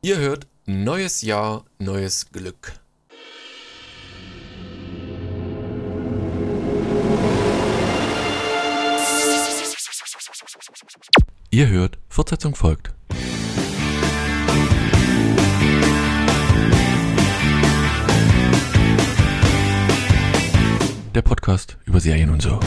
Ihr hört Neues Jahr, neues Glück. Ihr hört, Fortsetzung folgt. Der Podcast über Serien und so.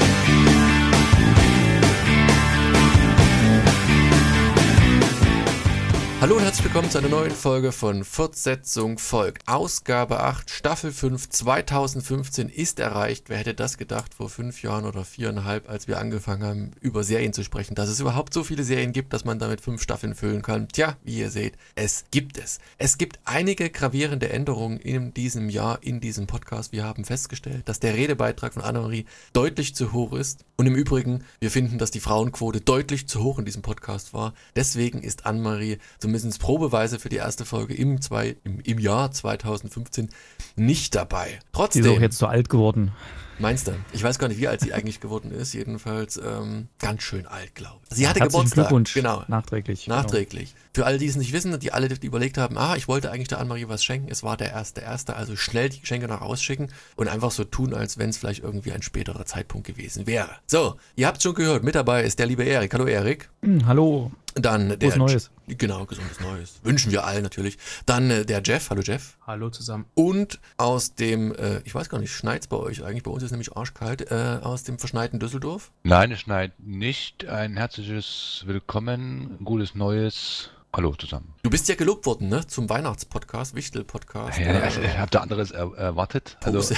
Hallo und herzlich willkommen zu einer neuen Folge von Fortsetzung folgt. Ausgabe 8, Staffel 5, 2015 ist erreicht. Wer hätte das gedacht vor 5 Jahren oder 4,5, als wir angefangen haben, über Serien zu sprechen, dass es überhaupt so viele Serien gibt, dass man damit 5 Staffeln füllen kann. Tja, wie ihr seht, es gibt es. Es gibt einige gravierende Änderungen in diesem Jahr, in diesem Podcast. Wir haben festgestellt, dass der Redebeitrag von Annemarie deutlich zu hoch ist. Und im Übrigen, wir finden, dass die Frauenquote deutlich zu hoch in diesem Podcast war. Deswegen ist Annemarie zumindest probeweise für die erste Folge im Jahr 2015 nicht dabei. Trotzdem. Die ist auch jetzt so alt geworden. Meinst du? Ich weiß gar nicht, wie alt sie eigentlich geworden ist. Jedenfalls ganz schön alt, glaube ich. Sie hatte Herzlichen Geburtstag. Glückwunsch. Genau. Nachträglich. Nachträglich. Genau. Für alle, die es nicht wissen, die alle die überlegt haben, ich wollte eigentlich der Annemarie was schenken. Es war der erste. Also schnell die Geschenke noch rausschicken und einfach so tun, als wenn es vielleicht irgendwie ein späterer Zeitpunkt gewesen wäre. So, ihr habt es schon gehört. Mit dabei ist der liebe Erik. Hallo Erik. Hallo. Dann der Neues. Genau, gesundes Neues. Wünschen wir allen natürlich. Dann der Jeff. Hallo Jeff. Hallo zusammen. Und aus dem, ich weiß gar nicht, schneit's bei euch eigentlich? Bei uns ist nämlich arschkalt. Aus dem verschneiten Düsseldorf. Nein, es schneit nicht. Ein herzliches Willkommen, gutes Neues. Hallo zusammen. Du bist ja gelobt worden, ne? Zum Weihnachtspodcast, Wichtel-Podcast. Ja, ich habe da anderes erwartet. Also,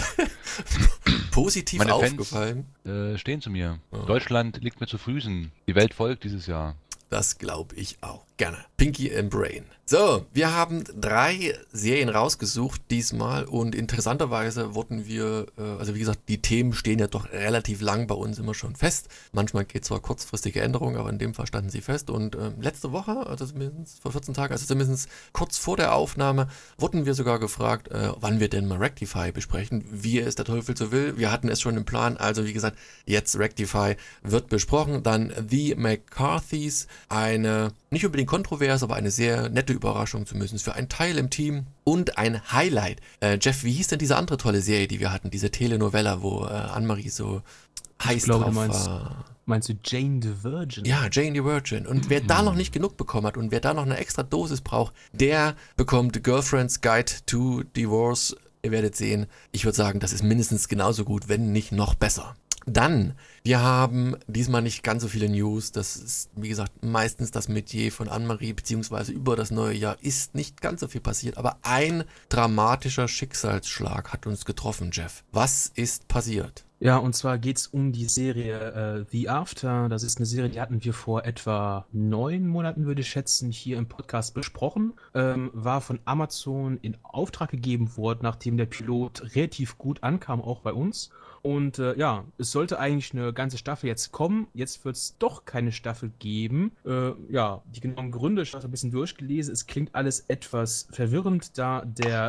positiv meine aufgefallen. Fans stehen zu mir. Ja. Deutschland liegt mir zu Füßen. Die Welt folgt dieses Jahr. Das glaube ich auch. Gerne. Pinky and Brain. So, wir haben 3 Serien rausgesucht diesmal und interessanterweise wurden wir, also wie gesagt, die Themen stehen ja doch relativ lang bei uns immer schon fest. Manchmal geht zwar kurzfristige Änderungen, aber in dem Fall standen sie fest und letzte Woche, also zumindest vor 14 Tagen, also zumindest kurz vor der Aufnahme, wurden wir sogar gefragt, wann wir denn mal Rectify besprechen, wie es der Teufel so will. Wir hatten es schon im Plan, also wie gesagt, jetzt Rectify wird besprochen. Dann The McCarthys, eine nicht unbedingt kontrovers, aber eine sehr nette Überraschung zumindest für einen Teil im Team und ein Highlight. Jeff, wie hieß denn diese andere tolle Serie, die wir hatten, diese Telenovella, wo Annemarie so heiß drauf war? Meinst du Jane the Virgin? Ja, Jane the Virgin. Und wer da noch nicht genug bekommen hat und wer da noch eine extra Dosis braucht, der bekommt Girlfriend's Guide to Divorce. Ihr werdet sehen, ich würde sagen, das ist mindestens genauso gut, wenn nicht noch besser. Dann, wir haben diesmal nicht ganz so viele News, das ist, wie gesagt, meistens das Metier von Annemarie, beziehungsweise über das neue Jahr ist nicht ganz so viel passiert, aber ein dramatischer Schicksalsschlag hat uns getroffen, Jeff. Was ist passiert? Ja, und zwar geht es um die Serie The After. Das ist eine Serie, die hatten wir vor etwa 9 Monaten, würde ich schätzen, hier im Podcast besprochen. War von Amazon in Auftrag gegeben worden, nachdem der Pilot relativ gut ankam, auch bei uns. Und es sollte eigentlich eine ganze Staffel jetzt kommen. Jetzt wird es doch keine Staffel geben. Die genauen Gründe, ich habe ein bisschen durchgelesen. Es klingt alles etwas verwirrend, da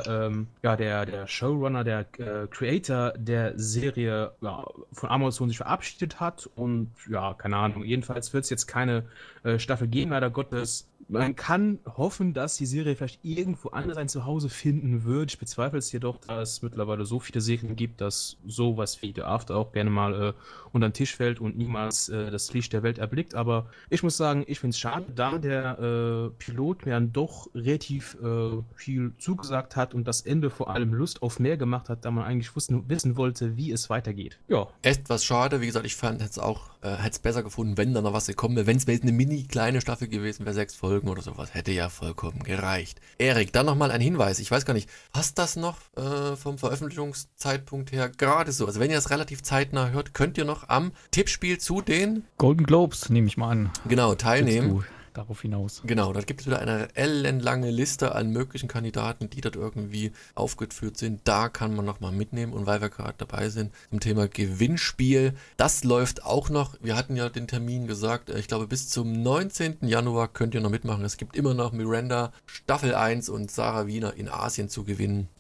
der Showrunner, der Creator der Serie von Amazon sich verabschiedet hat. Und ja, keine Ahnung. Jedenfalls wird es jetzt keine Staffel geben, leider Gottes. Man kann hoffen, dass die Serie vielleicht irgendwo anders ein Zuhause finden wird. Ich bezweifle es jedoch, da es mittlerweile so viele Serien gibt, dass sowas wie The After auch gerne mal unter den Tisch fällt und niemals das Licht der Welt erblickt. Aber ich muss sagen, ich finde es schade, da der Pilot mir dann doch relativ viel zugesagt hat und das Ende vor allem Lust auf mehr gemacht hat, da man eigentlich wissen wollte, wie es weitergeht. Ja. Etwas schade, wie gesagt, ich fand es auch, hätte es besser gefunden, wenn da noch was gekommen wäre. Wenn es eine mini kleine Staffel gewesen wäre, 6 Folgen oder sowas, hätte ja vollkommen gereicht. Erik, dann nochmal ein Hinweis. Ich weiß gar nicht, passt das noch vom Veröffentlichungszeitpunkt her gerade so? Also wenn ihr das relativ zeitnah hört, könnt ihr noch am Tippspiel zu den Golden Globes, nehme ich mal an. Genau, teilnehmen. Darauf hinaus. Genau, da gibt es wieder eine ellenlange Liste an möglichen Kandidaten, die dort irgendwie aufgeführt sind. Da kann man nochmal mitnehmen. Und weil wir gerade dabei sind zum Thema Gewinnspiel, das läuft auch noch. Wir hatten ja den Termin gesagt, ich glaube bis zum 19. Januar könnt ihr noch mitmachen. Es gibt immer noch Miranda Staffel 1 und Sarah Wiener in Asien zu gewinnen.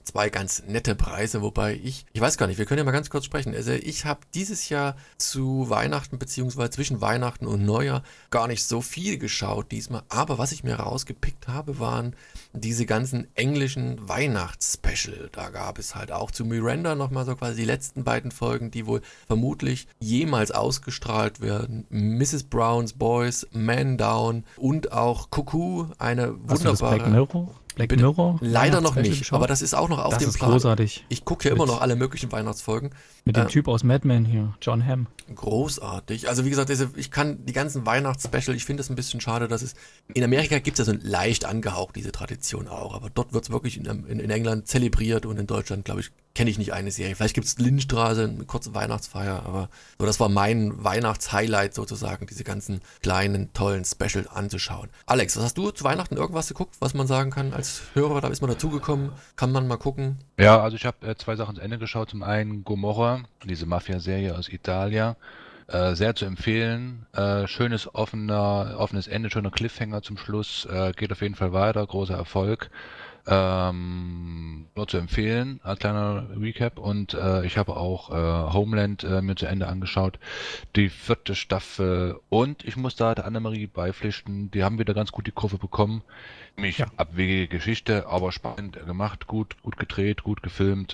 2 ganz nette Preise, wobei ich weiß gar nicht, wir können ja mal ganz kurz sprechen. Also ich habe dieses Jahr zu Weihnachten beziehungsweise zwischen Weihnachten und Neujahr gar nicht so viel geschaut diesmal, aber was ich mir rausgepickt habe, waren diese ganzen englischen Weihnachtsspecial. Da gab es halt auch zu Miranda nochmal so quasi die letzten beiden Folgen, die wohl vermutlich jemals ausgestrahlt werden. Mrs. Brown's Boys, Man Down und auch Cuckoo, eine Hast du das Black wunderbare... Mirror? Black Bitte? Mirror? Leider noch Weihnachtsspecial nicht, geschaut? aber das ist auch noch auf Das dem ist Plan. großartig. Ich gucke ja immer Mit- noch alle möglichen Weihnachtsfolgen. Mit dem Typ aus Mad Men hier, John Hamm. Großartig. Also wie gesagt, ich kann die ganzen Weihnachtsspecial, ich finde es ein bisschen schade, dass es, in Amerika gibt es ja so leicht angehaucht, diese Tradition auch, aber dort wird es wirklich in England zelebriert und in Deutschland, glaube ich, kenne ich nicht eine Serie. Vielleicht gibt es Lindstraße, eine kurze Weihnachtsfeier, aber so, das war mein Weihnachtshighlight sozusagen, diese ganzen kleinen, tollen Special anzuschauen. Alex, was hast du zu Weihnachten irgendwas geguckt, was man sagen kann als Hörer, da ist man dazugekommen, kann man mal gucken? Ja, also ich habe 2 Sachen zu Ende geschaut. Zum einen Gomorra, diese Mafia-Serie aus Italien. Sehr zu empfehlen. Schönes, offenes Ende, schöner Cliffhanger zum Schluss. Geht auf jeden Fall weiter, großer Erfolg. Nur zu empfehlen, als kleiner Recap. Und ich habe auch Homeland mir zu Ende angeschaut, die 4. Staffel. Und ich muss da der Annemarie beipflichten, die haben wieder ganz gut die Kurve bekommen. Nämlich Ja. abwegige Geschichte, aber spannend gemacht, gut gedreht, gut gefilmt.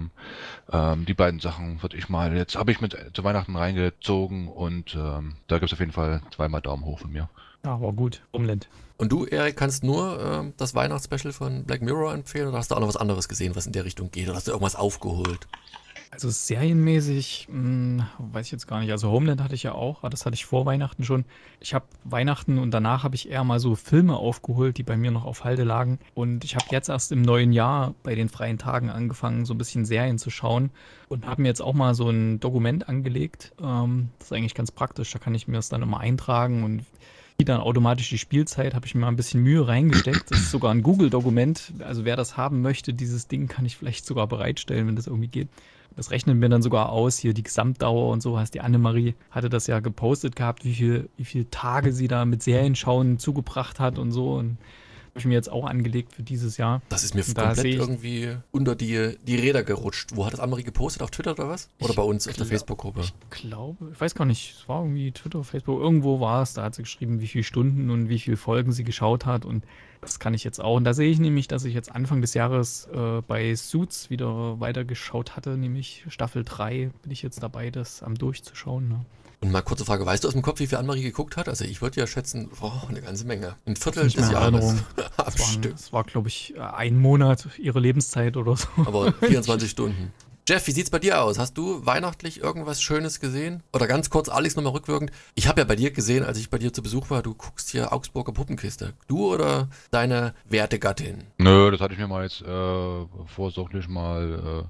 Die beiden Sachen würde ich mal, jetzt habe ich mit zu Weihnachten reingezogen und da gibt es auf jeden Fall 2-mal Daumen hoch von mir. Ja, aber gut. Homeland. Und du, Erik, kannst nur das Weihnachtsspecial von Black Mirror empfehlen oder hast du auch noch was anderes gesehen, was in der Richtung geht? Oder hast du irgendwas aufgeholt? Also serienmäßig, weiß ich jetzt gar nicht. Also Homeland hatte ich ja auch, aber das hatte ich vor Weihnachten schon. Ich habe Weihnachten und danach habe ich eher mal so Filme aufgeholt, die bei mir noch auf Halde lagen. Und ich habe jetzt erst im neuen Jahr bei den freien Tagen angefangen, so ein bisschen Serien zu schauen und habe mir jetzt auch mal so ein Dokument angelegt. Das ist eigentlich ganz praktisch, da kann ich mir das dann immer eintragen und dann automatisch die Spielzeit, habe ich mir mal ein bisschen Mühe reingesteckt. Das ist sogar ein Google-Dokument. Also wer das haben möchte, dieses Ding kann ich vielleicht sogar bereitstellen, wenn das irgendwie geht. Das rechnet mir dann sogar aus, hier die Gesamtdauer und so. Heißt, die Annemarie hatte das ja gepostet gehabt, wie viel Tage sie da mit Serienschauen zugebracht hat und so. Und habe ich mir jetzt auch angelegt für dieses Jahr. Das ist mir Da komplett sehe ich- irgendwie unter die Räder gerutscht. Wo hat das Annemarie gepostet? Auf Twitter oder was? Oder bei uns auf der glaub- Facebook-Gruppe? Ich glaube, ich weiß gar nicht, es war irgendwie Twitter, Facebook, irgendwo war es, da hat sie geschrieben, wie viele Stunden und wie viele Folgen sie geschaut hat und das kann ich jetzt auch. Und da sehe ich nämlich, dass ich jetzt Anfang des Jahres bei Suits wieder weitergeschaut hatte, nämlich Staffel 3 bin ich jetzt dabei, das am durchzuschauen. Ne? Und mal kurze Frage, weißt du aus dem Kopf, wie viel Annemarie geguckt hat? Also ich würde ja schätzen, eine ganze Menge. Ein Viertel Nicht des mehr in Jahres. Erinnerung. Am Stück. Es war, glaube ich, ein Monat ihre Lebenszeit oder so. Aber 24 Stunden. Jeff, wie sieht's bei dir aus? Hast du weihnachtlich irgendwas Schönes gesehen? Oder ganz kurz, Alex, nochmal rückwirkend. Ich habe ja bei dir gesehen, als ich bei dir zu Besuch war, du guckst hier Augsburger Puppenkiste. Du oder deine werte Gattin? Nö, das hatte ich mir mal jetzt vorsorglich mal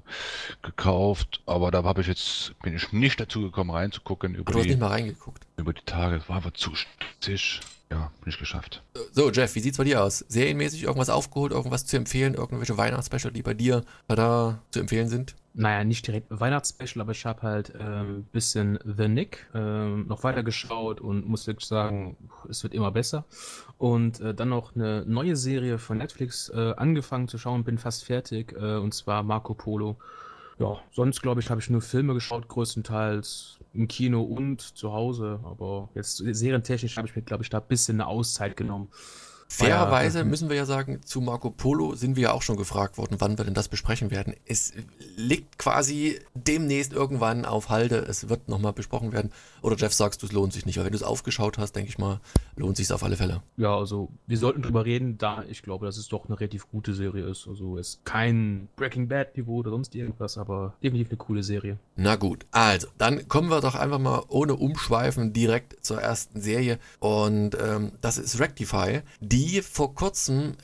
gekauft, aber da bin ich nicht dazu gekommen reinzugucken Ach, du hast nicht mal reingeguckt. über die Tage. Es war einfach zu stressig. Ja, nicht geschafft. So, Jeff, wie sieht's bei dir aus? Serienmäßig irgendwas aufgeholt, irgendwas zu empfehlen, irgendwelche Weihnachtsspecial, die bei dir da zu empfehlen sind? Naja, nicht direkt Weihnachtsspecial, aber ich habe halt ein bisschen The Nick noch weiter geschaut und muss wirklich sagen, es wird immer besser. Und dann noch eine neue Serie von Netflix angefangen zu schauen, bin fast fertig, und zwar Marco Polo. Ja, sonst glaube ich, habe ich nur Filme geschaut, größtenteils im Kino und zu Hause. Aber jetzt serientechnisch habe ich mir, glaube ich, da ein bisschen eine Auszeit genommen. Fairerweise müssen wir ja sagen, zu Marco Polo sind wir ja auch schon gefragt worden, wann wir denn das besprechen werden. Es liegt quasi demnächst irgendwann auf Halde, es wird nochmal besprochen werden. Oder Jeff, sagst du, es lohnt sich nicht, aber wenn du es aufgeschaut hast, denke ich mal, lohnt sich auf alle Fälle. Ja, also wir sollten drüber reden, da ich glaube, dass es doch eine relativ gute Serie ist. Also es ist kein Breaking Bad Niveau oder sonst irgendwas, aber definitiv eine coole Serie. Na gut, also, dann kommen wir doch einfach mal ohne Umschweifen direkt zur ersten Serie und das ist Rectify, die vor kurzem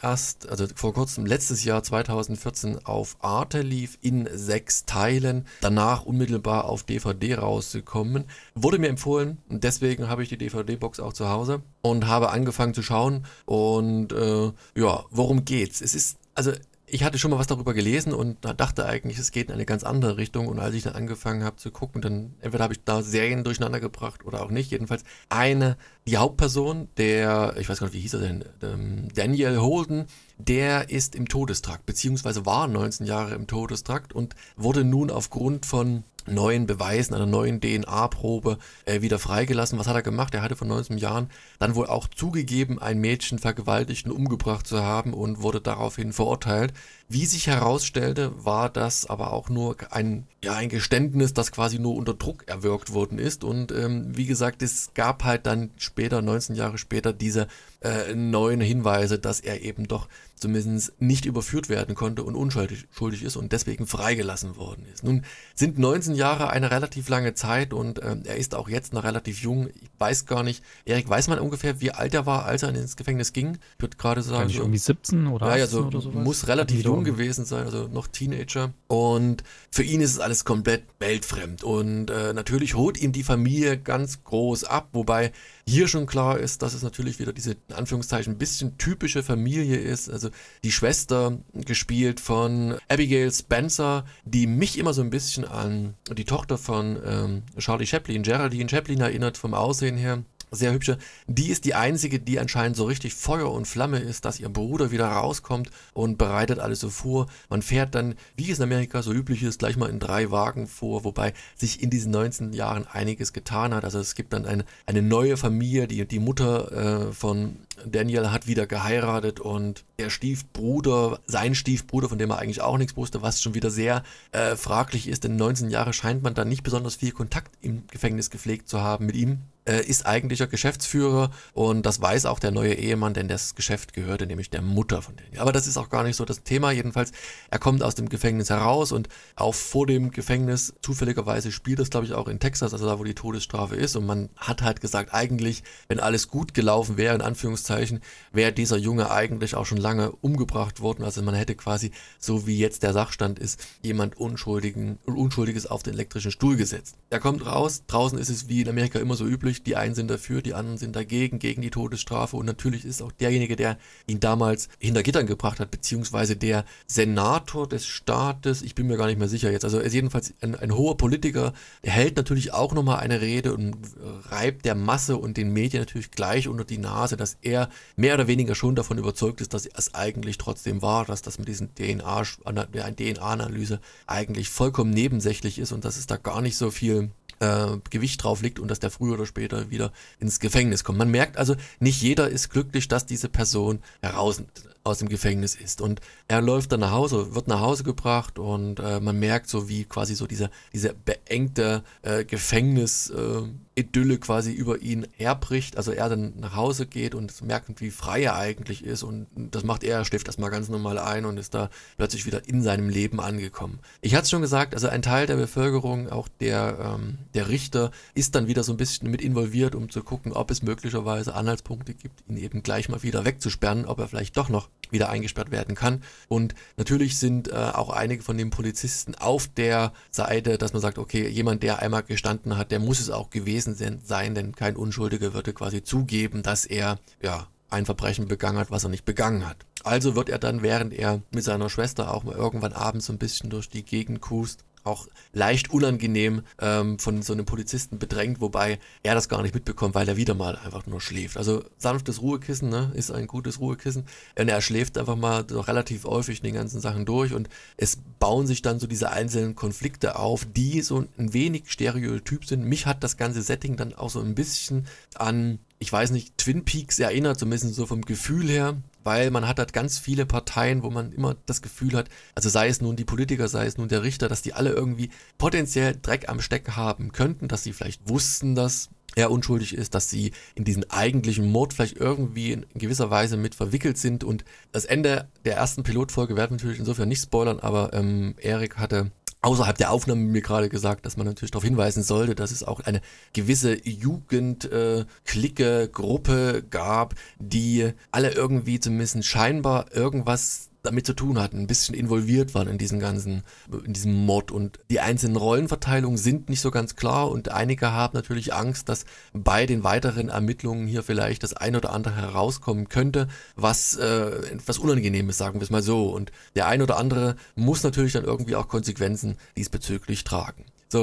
letztes Jahr 2014 auf Arte lief in 6 Teilen, danach unmittelbar auf DVD rausgekommen, wurde mir empfohlen und deswegen habe ich die DVD-Box auch zu Hause und habe angefangen zu schauen und worum geht's? Ich hatte schon mal was darüber gelesen und dachte eigentlich, es geht in eine ganz andere Richtung. Und als ich dann angefangen habe zu gucken, dann entweder habe ich da Serien durcheinander gebracht oder auch nicht. Jedenfalls eine die Hauptperson, ich weiß gar nicht, wie hieß er denn, Daniel Holden, der ist im Todestrakt, beziehungsweise war 19 Jahre im Todestrakt und wurde nun aufgrund von neuen Beweisen, einer neuen DNA-Probe wieder freigelassen. Was hat er gemacht? Er hatte vor 19 Jahren dann wohl auch zugegeben, ein Mädchen vergewaltigt und umgebracht zu haben und wurde daraufhin verurteilt. Wie sich herausstellte, war das aber auch nur ein Geständnis, das quasi nur unter Druck erwirkt worden ist. Und wie gesagt, es gab halt dann später, 19 Jahre später, diese neuen Hinweise, dass er eben doch zumindest nicht überführt werden konnte und unschuldig ist und deswegen freigelassen worden ist. Nun sind 19 Jahre eine relativ lange Zeit und er ist auch jetzt noch relativ jung. Ich weiß gar nicht, Erik, weiß man ungefähr, wie alt er war, als er ins Gefängnis ging? Ich würde gerade sagen, Wahrscheinlich irgendwie 17 oder 18 also oder sowas. muss relativ jung gewesen sein, also noch Teenager. Und für ihn ist es alles komplett weltfremd. Und natürlich holt ihm die Familie ganz groß ab, wobei hier schon klar ist, dass es natürlich wieder diese, in Anführungszeichen, ein bisschen typische Familie ist. Also die Schwester, gespielt von Abigail Spencer, die mich immer so ein bisschen an die Tochter von Charlie Chaplin, Geraldine Chaplin erinnert vom Aussehen her. Sehr hübsche. Die ist die einzige, die anscheinend so richtig Feuer und Flamme ist, dass ihr Bruder wieder rauskommt und bereitet alles so vor. Man fährt dann, wie es in Amerika so üblich ist, gleich mal in 3 Wagen vor, wobei sich in diesen 19 Jahren einiges getan hat. Also es gibt dann eine neue Familie, die Mutter von Daniel hat wieder geheiratet und der Stiefbruder, sein Stiefbruder, von dem er eigentlich auch nichts wusste, was schon wieder sehr fraglich ist, denn 19 Jahre scheint man dann nicht besonders viel Kontakt im Gefängnis gepflegt zu haben mit ihm. Ist eigentlicher Geschäftsführer und das weiß auch der neue Ehemann, denn das Geschäft gehörte nämlich der Mutter von Daniel. Aber das ist auch gar nicht so das Thema. Jedenfalls, er kommt aus dem Gefängnis heraus und auch vor dem Gefängnis, zufälligerweise spielt das, glaube ich, auch in Texas, also da, wo die Todesstrafe ist. Und man hat halt gesagt, eigentlich, wenn alles gut gelaufen wäre, in Anführungszeichen, wäre dieser Junge eigentlich auch schon lange umgebracht worden. Also man hätte quasi, so wie jetzt der Sachstand ist, jemand Unschuldiges auf den elektrischen Stuhl gesetzt. Er kommt raus, draußen ist es wie in Amerika immer so üblich, die einen sind dafür, die anderen sind dagegen, gegen die Todesstrafe und natürlich ist auch derjenige, der ihn damals hinter Gittern gebracht hat, beziehungsweise der Senator des Staates, ich bin mir gar nicht mehr sicher jetzt, also er ist jedenfalls ein hoher Politiker, der hält natürlich auch nochmal eine Rede und reibt der Masse und den Medien natürlich gleich unter die Nase, dass er mehr oder weniger schon davon überzeugt ist, dass es eigentlich trotzdem war, dass das mit diesen DNA-Analyse eigentlich vollkommen nebensächlich ist und dass es da gar nicht so viel Gewicht drauf liegt und dass der früher oder später wieder ins Gefängnis kommt. Man merkt also, nicht jeder ist glücklich, dass diese Person heraus aus dem Gefängnis ist. Und er läuft dann nach Hause, wird nach Hause gebracht und man merkt so, wie quasi so diese beengte Gefängnis-Idylle quasi über ihn herbricht. Also er dann nach Hause geht und merkt, wie frei er eigentlich ist und das macht er schläft erstmal ganz normal ein und ist da plötzlich wieder in seinem Leben angekommen. Ich hatte es schon gesagt, also ein Teil der Bevölkerung, auch der Richter, ist dann wieder so ein bisschen mit involviert, um zu gucken, ob es möglicherweise Anhaltspunkte gibt, ihn eben gleich mal wieder wegzusperren, ob er vielleicht doch noch wieder eingesperrt werden kann. Und natürlich sind auch einige von den Polizisten auf der Seite, dass man sagt, okay, jemand, der einmal gestanden hat, der muss es auch gewesen sein, denn kein Unschuldiger würde quasi zugeben, dass er ein Verbrechen begangen hat, was er nicht begangen hat. Also wird er dann, während er mit seiner Schwester auch mal irgendwann abends so ein bisschen durch die Gegend cruist, auch leicht unangenehm von so einem Polizisten bedrängt, wobei er das gar nicht mitbekommt, weil er wieder mal einfach nur schläft. Also sanftes Ruhekissen, ne, ist ein gutes Ruhekissen. Und er schläft einfach mal doch relativ häufig den ganzen Sachen durch und es bauen sich dann so diese einzelnen Konflikte auf, die so ein wenig stereotyp sind. Mich hat das ganze Setting dann auch so ein bisschen an, ich weiß nicht, Twin Peaks erinnert, zumindest so vom Gefühl her, weil man hat halt ganz viele Parteien, wo man immer das Gefühl hat, also sei es nun die Politiker, sei es nun der Richter, dass die alle irgendwie potenziell Dreck am Stecken haben könnten, dass sie vielleicht wussten, dass er unschuldig ist, dass sie in diesen eigentlichen Mord vielleicht irgendwie in gewisser Weise mit verwickelt sind und das Ende der ersten Pilotfolge werden wir natürlich insofern nicht spoilern, aber Erik hatte außerhalb der Aufnahme mir gerade gesagt, dass man natürlich darauf hinweisen sollte, dass es auch eine gewisse Jugend-Clique, Gruppe gab, die alle irgendwie zumindest scheinbar irgendwas damit zu tun hatten, ein bisschen involviert waren in diesem Mord und die einzelnen Rollenverteilungen sind nicht so ganz klar und einige haben natürlich Angst, dass bei den weiteren Ermittlungen hier vielleicht das ein oder andere herauskommen könnte, was etwas Unangenehmes, sagen wir es mal so, und der ein oder andere muss natürlich dann irgendwie auch Konsequenzen diesbezüglich tragen. So,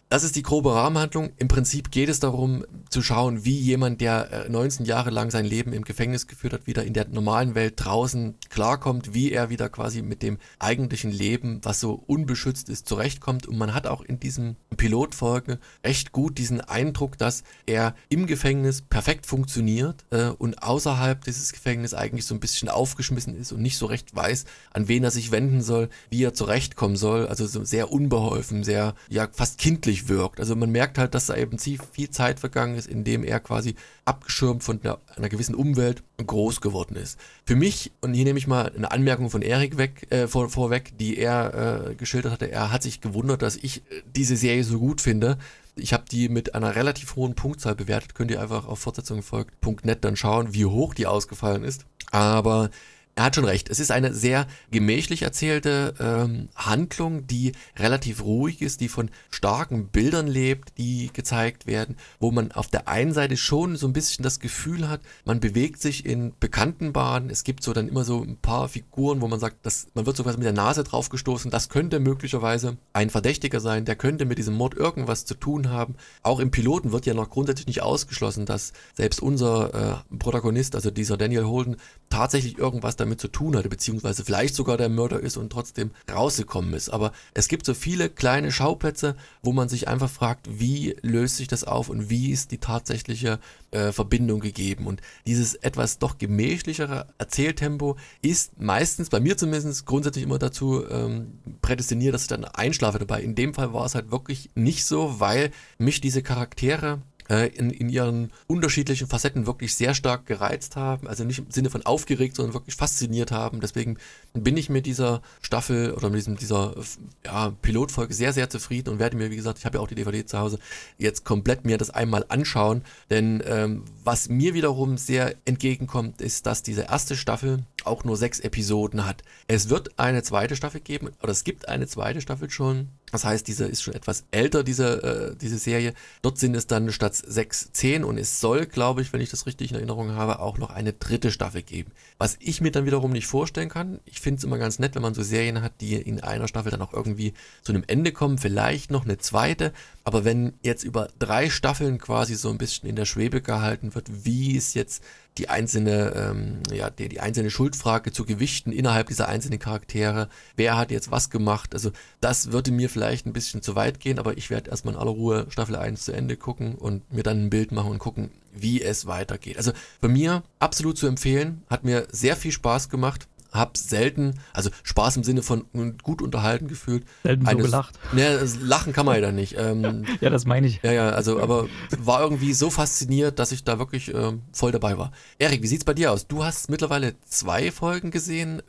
Das ist die grobe Rahmenhandlung. Im Prinzip geht es darum, zu schauen, wie jemand, der 19 Jahre lang sein Leben im Gefängnis geführt hat, wieder in der normalen Welt draußen klarkommt, wie er wieder quasi mit dem eigentlichen Leben, was so unbeschützt ist, zurechtkommt. Und man hat auch in diesem Pilotfolge recht gut diesen Eindruck, dass er im Gefängnis perfekt funktioniert und außerhalb dieses Gefängnisses eigentlich so ein bisschen aufgeschmissen ist und nicht so recht weiß, an wen er sich wenden soll, wie er zurechtkommen soll. Also so sehr unbeholfen, sehr ja fast kindlich wirkt. Also man merkt halt, dass da eben viel Zeit vergangen ist, indem er quasi abgeschirmt von einer gewissen Umwelt groß geworden ist. Für mich, und hier nehme ich mal eine Anmerkung von Erik vorweg, die er geschildert hatte, er hat sich gewundert, dass ich diese Serie so gut finde. Ich habe die mit einer relativ hohen Punktzahl bewertet. Könnt ihr einfach auf fortsetzungfolgt.net dann schauen, wie hoch die ausgefallen ist. Aber er hat schon recht. Es ist eine sehr gemächlich erzählte Handlung, die relativ ruhig ist, die von starken Bildern lebt, die gezeigt werden, wo man auf der einen Seite schon so ein bisschen das Gefühl hat, man bewegt sich in bekannten Bahnen. Es gibt so dann immer so ein paar Figuren, wo man sagt, man wird sogar mit der Nase drauf gestoßen. Das könnte möglicherweise ein Verdächtiger sein, der könnte mit diesem Mord irgendwas zu tun haben. Auch im Piloten wird ja noch grundsätzlich nicht ausgeschlossen, dass selbst unser Protagonist, also dieser Daniel Holden, tatsächlich irgendwas damit zu tun hatte, beziehungsweise vielleicht sogar der Mörder ist und trotzdem rausgekommen ist. Aber es gibt so viele kleine Schauplätze, wo man sich einfach fragt, wie löst sich das auf und wie ist die tatsächliche Verbindung gegeben. Und dieses etwas doch gemächlichere Erzähltempo ist meistens, bei mir zumindest, grundsätzlich immer dazu prädestiniert, dass ich dann einschlafe dabei. In dem Fall war es halt wirklich nicht so, weil mich diese Charaktere in ihren unterschiedlichen Facetten wirklich sehr stark gereizt haben, also nicht im Sinne von aufgeregt, sondern wirklich fasziniert haben. Deswegen bin ich mit dieser Staffel oder mit dieser Pilotfolge sehr, sehr zufrieden und werde mir, wie gesagt, ich habe ja auch die DVD zu Hause, jetzt komplett mir das einmal anschauen, denn was mir wiederum sehr entgegenkommt, ist, dass diese erste Staffel auch nur 6 Episoden hat. Es wird eine zweite Staffel geben, oder es gibt eine zweite Staffel schon. Das heißt, diese ist schon etwas älter, diese Serie. Dort sind es dann statt 6, 10 und es soll, glaube ich, wenn ich das richtig in Erinnerung habe, auch noch eine dritte Staffel geben. Was ich mir dann wiederum nicht vorstellen kann, ich finde es immer ganz nett, wenn man so Serien hat, die in einer Staffel dann auch irgendwie zu einem Ende kommen, vielleicht noch eine zweite, aber wenn jetzt über 3 Staffeln quasi so ein bisschen in der Schwebe gehalten wird, wie ist jetzt die einzelne Schuldfrage zu gewichten innerhalb dieser einzelnen Charaktere, wer hat jetzt was gemacht, also das würde mir vielleicht ein bisschen zu weit gehen, aber ich werde erstmal in aller Ruhe Staffel 1 zu Ende gucken und mir dann ein Bild machen und gucken, wie es weitergeht. Also bei mir absolut zu empfehlen, hat mir sehr viel Spaß gemacht. Hab selten, also Spaß im Sinne von gut unterhalten gefühlt. Selten so gelacht. Ne, lachen kann man ja dann nicht. Ja, das meine ich. Ja, also, aber war irgendwie so fasziniert, dass ich da wirklich voll dabei war. Erik, wie sieht's bei dir aus? Du hast mittlerweile 2 Folgen gesehen.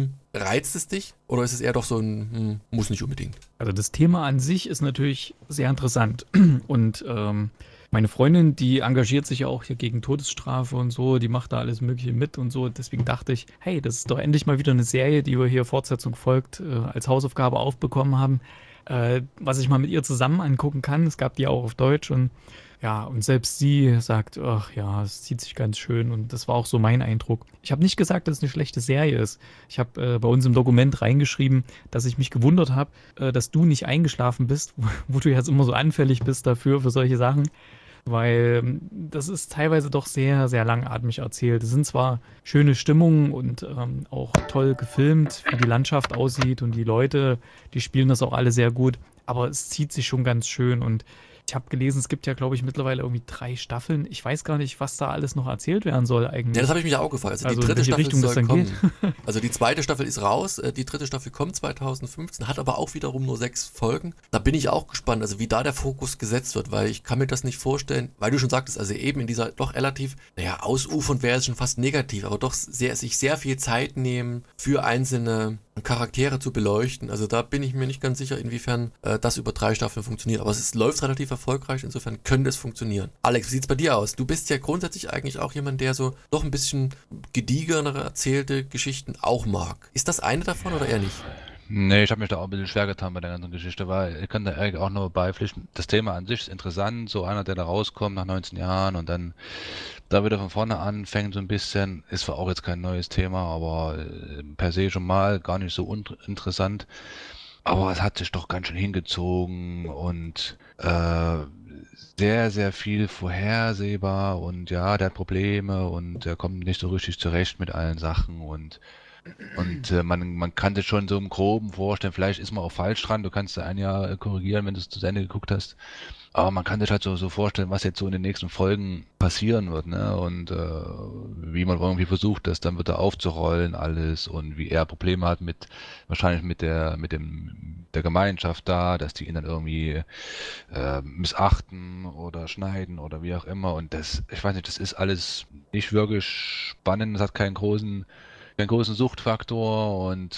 Reizt es dich? Oder ist es eher doch so ein, muss nicht unbedingt? Also das Thema an sich ist natürlich sehr interessant und meine Freundin, die engagiert sich ja auch hier gegen Todesstrafe und so, die macht da alles Mögliche mit und so. Deswegen dachte ich, hey, das ist doch endlich mal wieder eine Serie, die wir hier Fortsetzung folgt, als Hausaufgabe aufbekommen haben, was ich mal mit ihr zusammen angucken kann. Es gab die auch auf Deutsch und ja, und selbst sie sagt, ach ja, es zieht sich ganz schön und das war auch so mein Eindruck. Ich habe nicht gesagt, dass es eine schlechte Serie ist. Ich habe bei uns im Dokument reingeschrieben, dass ich mich gewundert habe, dass du nicht eingeschlafen bist, wo du jetzt immer so anfällig bist dafür, für solche Sachen. Weil das ist teilweise doch sehr, sehr langatmig erzählt. Es sind zwar schöne Stimmungen und auch toll gefilmt, wie die Landschaft aussieht und die Leute, die spielen das auch alle sehr gut, aber es zieht sich schon ganz schön und ich habe gelesen, es gibt ja, glaube ich, mittlerweile irgendwie 3 Staffeln. Ich weiß gar nicht, was da alles noch erzählt werden soll eigentlich. Ja, das habe ich mich auch gefragt. Also die in dritte welche Staffel Richtung das soll dann kommen. geht. Also die zweite Staffel ist raus, die dritte Staffel kommt 2015, hat aber auch wiederum nur 6 Folgen. Da bin ich auch gespannt, also wie da der Fokus gesetzt wird, weil ich kann mir das nicht vorstellen, weil du schon sagtest, also eben in dieser doch relativ, ausufernd wäre es schon fast negativ, aber doch sich sehr viel Zeit nehmen für einzelne Charaktere zu beleuchten. Also da bin ich mir nicht ganz sicher, inwiefern das über 3 Staffeln funktioniert. Aber es läuft relativ erfolgreich, insofern könnte es funktionieren. Alex, wie sieht's bei dir aus? Du bist ja grundsätzlich eigentlich auch jemand, der so doch ein bisschen gediegenere erzählte Geschichten auch mag. Ist das eine davon oder eher nicht? Nee, ich habe mich da auch ein bisschen schwer getan bei der ganzen Geschichte, weil ich kann da Erik auch nur beipflichten. Das Thema an sich ist interessant, so einer, der da rauskommt nach 19 Jahren und dann da wieder von vorne anfängt so ein bisschen, ist zwar auch jetzt kein neues Thema, aber per se schon mal gar nicht so interessant. Aber es hat sich doch ganz schön hingezogen und sehr, sehr viel vorhersehbar und ja, der hat Probleme und der kommt nicht so richtig zurecht mit allen Sachen und man kann sich schon so im Groben vorstellen, vielleicht ist man auch falsch dran, du kannst da ein Jahr korrigieren, wenn du es zu Ende geguckt hast. Aber man kann sich halt so vorstellen, was jetzt so in den nächsten Folgen passieren wird, ne? Und wie man irgendwie versucht, das dann wieder aufzurollen alles und wie er Probleme hat wahrscheinlich der Gemeinschaft da, dass die ihn dann irgendwie missachten oder schneiden oder wie auch immer. Und ich weiß nicht, das ist alles nicht wirklich spannend, es hat keinen großen Suchtfaktor und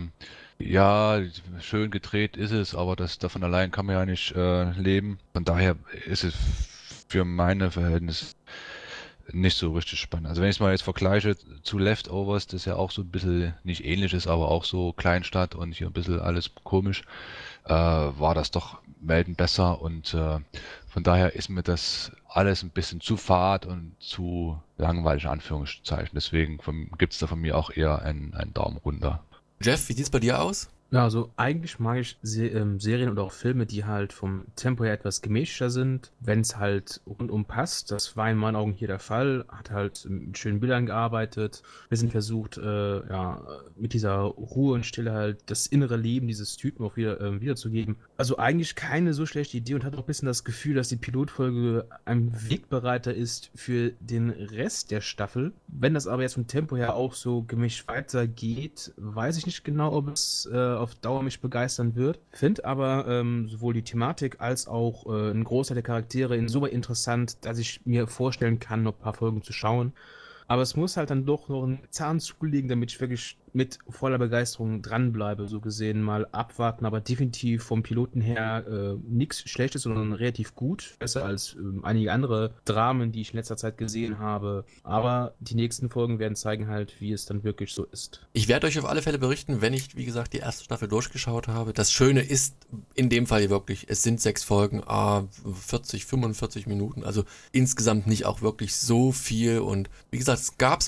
ja, schön gedreht ist es, aber davon allein kann man ja nicht leben. Von daher ist es für meine Verhältnisse nicht so richtig spannend. Also wenn ich es mal jetzt vergleiche zu Leftovers, das ja auch so ein bisschen nicht ähnlich ist, aber auch so Kleinstadt und hier ein bisschen alles komisch, war das doch Welten besser und von daher ist mir das alles ein bisschen zu fad und zu langweilig, in Anführungszeichen. Deswegen gibt es da von mir auch eher einen Daumen runter. Jeff, wie sieht's bei dir aus? Ja, also eigentlich mag ich Serien oder auch Filme, die halt vom Tempo her etwas gemächlicher sind, wenn es halt rundum passt. Das war in meinen Augen hier der Fall. Hat halt mit schönen Bildern gearbeitet. Wir sind versucht, ja, mit dieser Ruhe und Stille halt das innere Leben dieses Typen auch wiederzugeben. Also eigentlich keine so schlechte Idee und hat auch ein bisschen das Gefühl, dass die Pilotfolge ein Wegbereiter ist für den Rest der Staffel. Wenn das aber jetzt vom Tempo her auch so gemischt weitergeht, weiß ich nicht genau, ob es auf Dauer mich begeistern wird. Finde aber sowohl die Thematik als auch einen Großteil der Charaktere insoweit interessant, dass ich mir vorstellen kann, noch ein paar Folgen zu schauen. Aber es muss halt dann doch noch einen Zahn zulegen, damit ich wirklich mit voller Begeisterung dranbleibe. So gesehen mal abwarten, aber definitiv vom Piloten her nichts Schlechtes, sondern relativ gut. Besser als einige andere Dramen, die ich in letzter Zeit gesehen habe. Aber die nächsten Folgen werden zeigen halt, wie es dann wirklich so ist. Ich werde euch auf alle Fälle berichten, wenn ich, wie gesagt, die erste Staffel durchgeschaut habe. Das Schöne ist in dem Fall wirklich, es sind 6 Folgen, 40, 45 Minuten, also insgesamt nicht auch wirklich so viel. Und wie gesagt, es gab es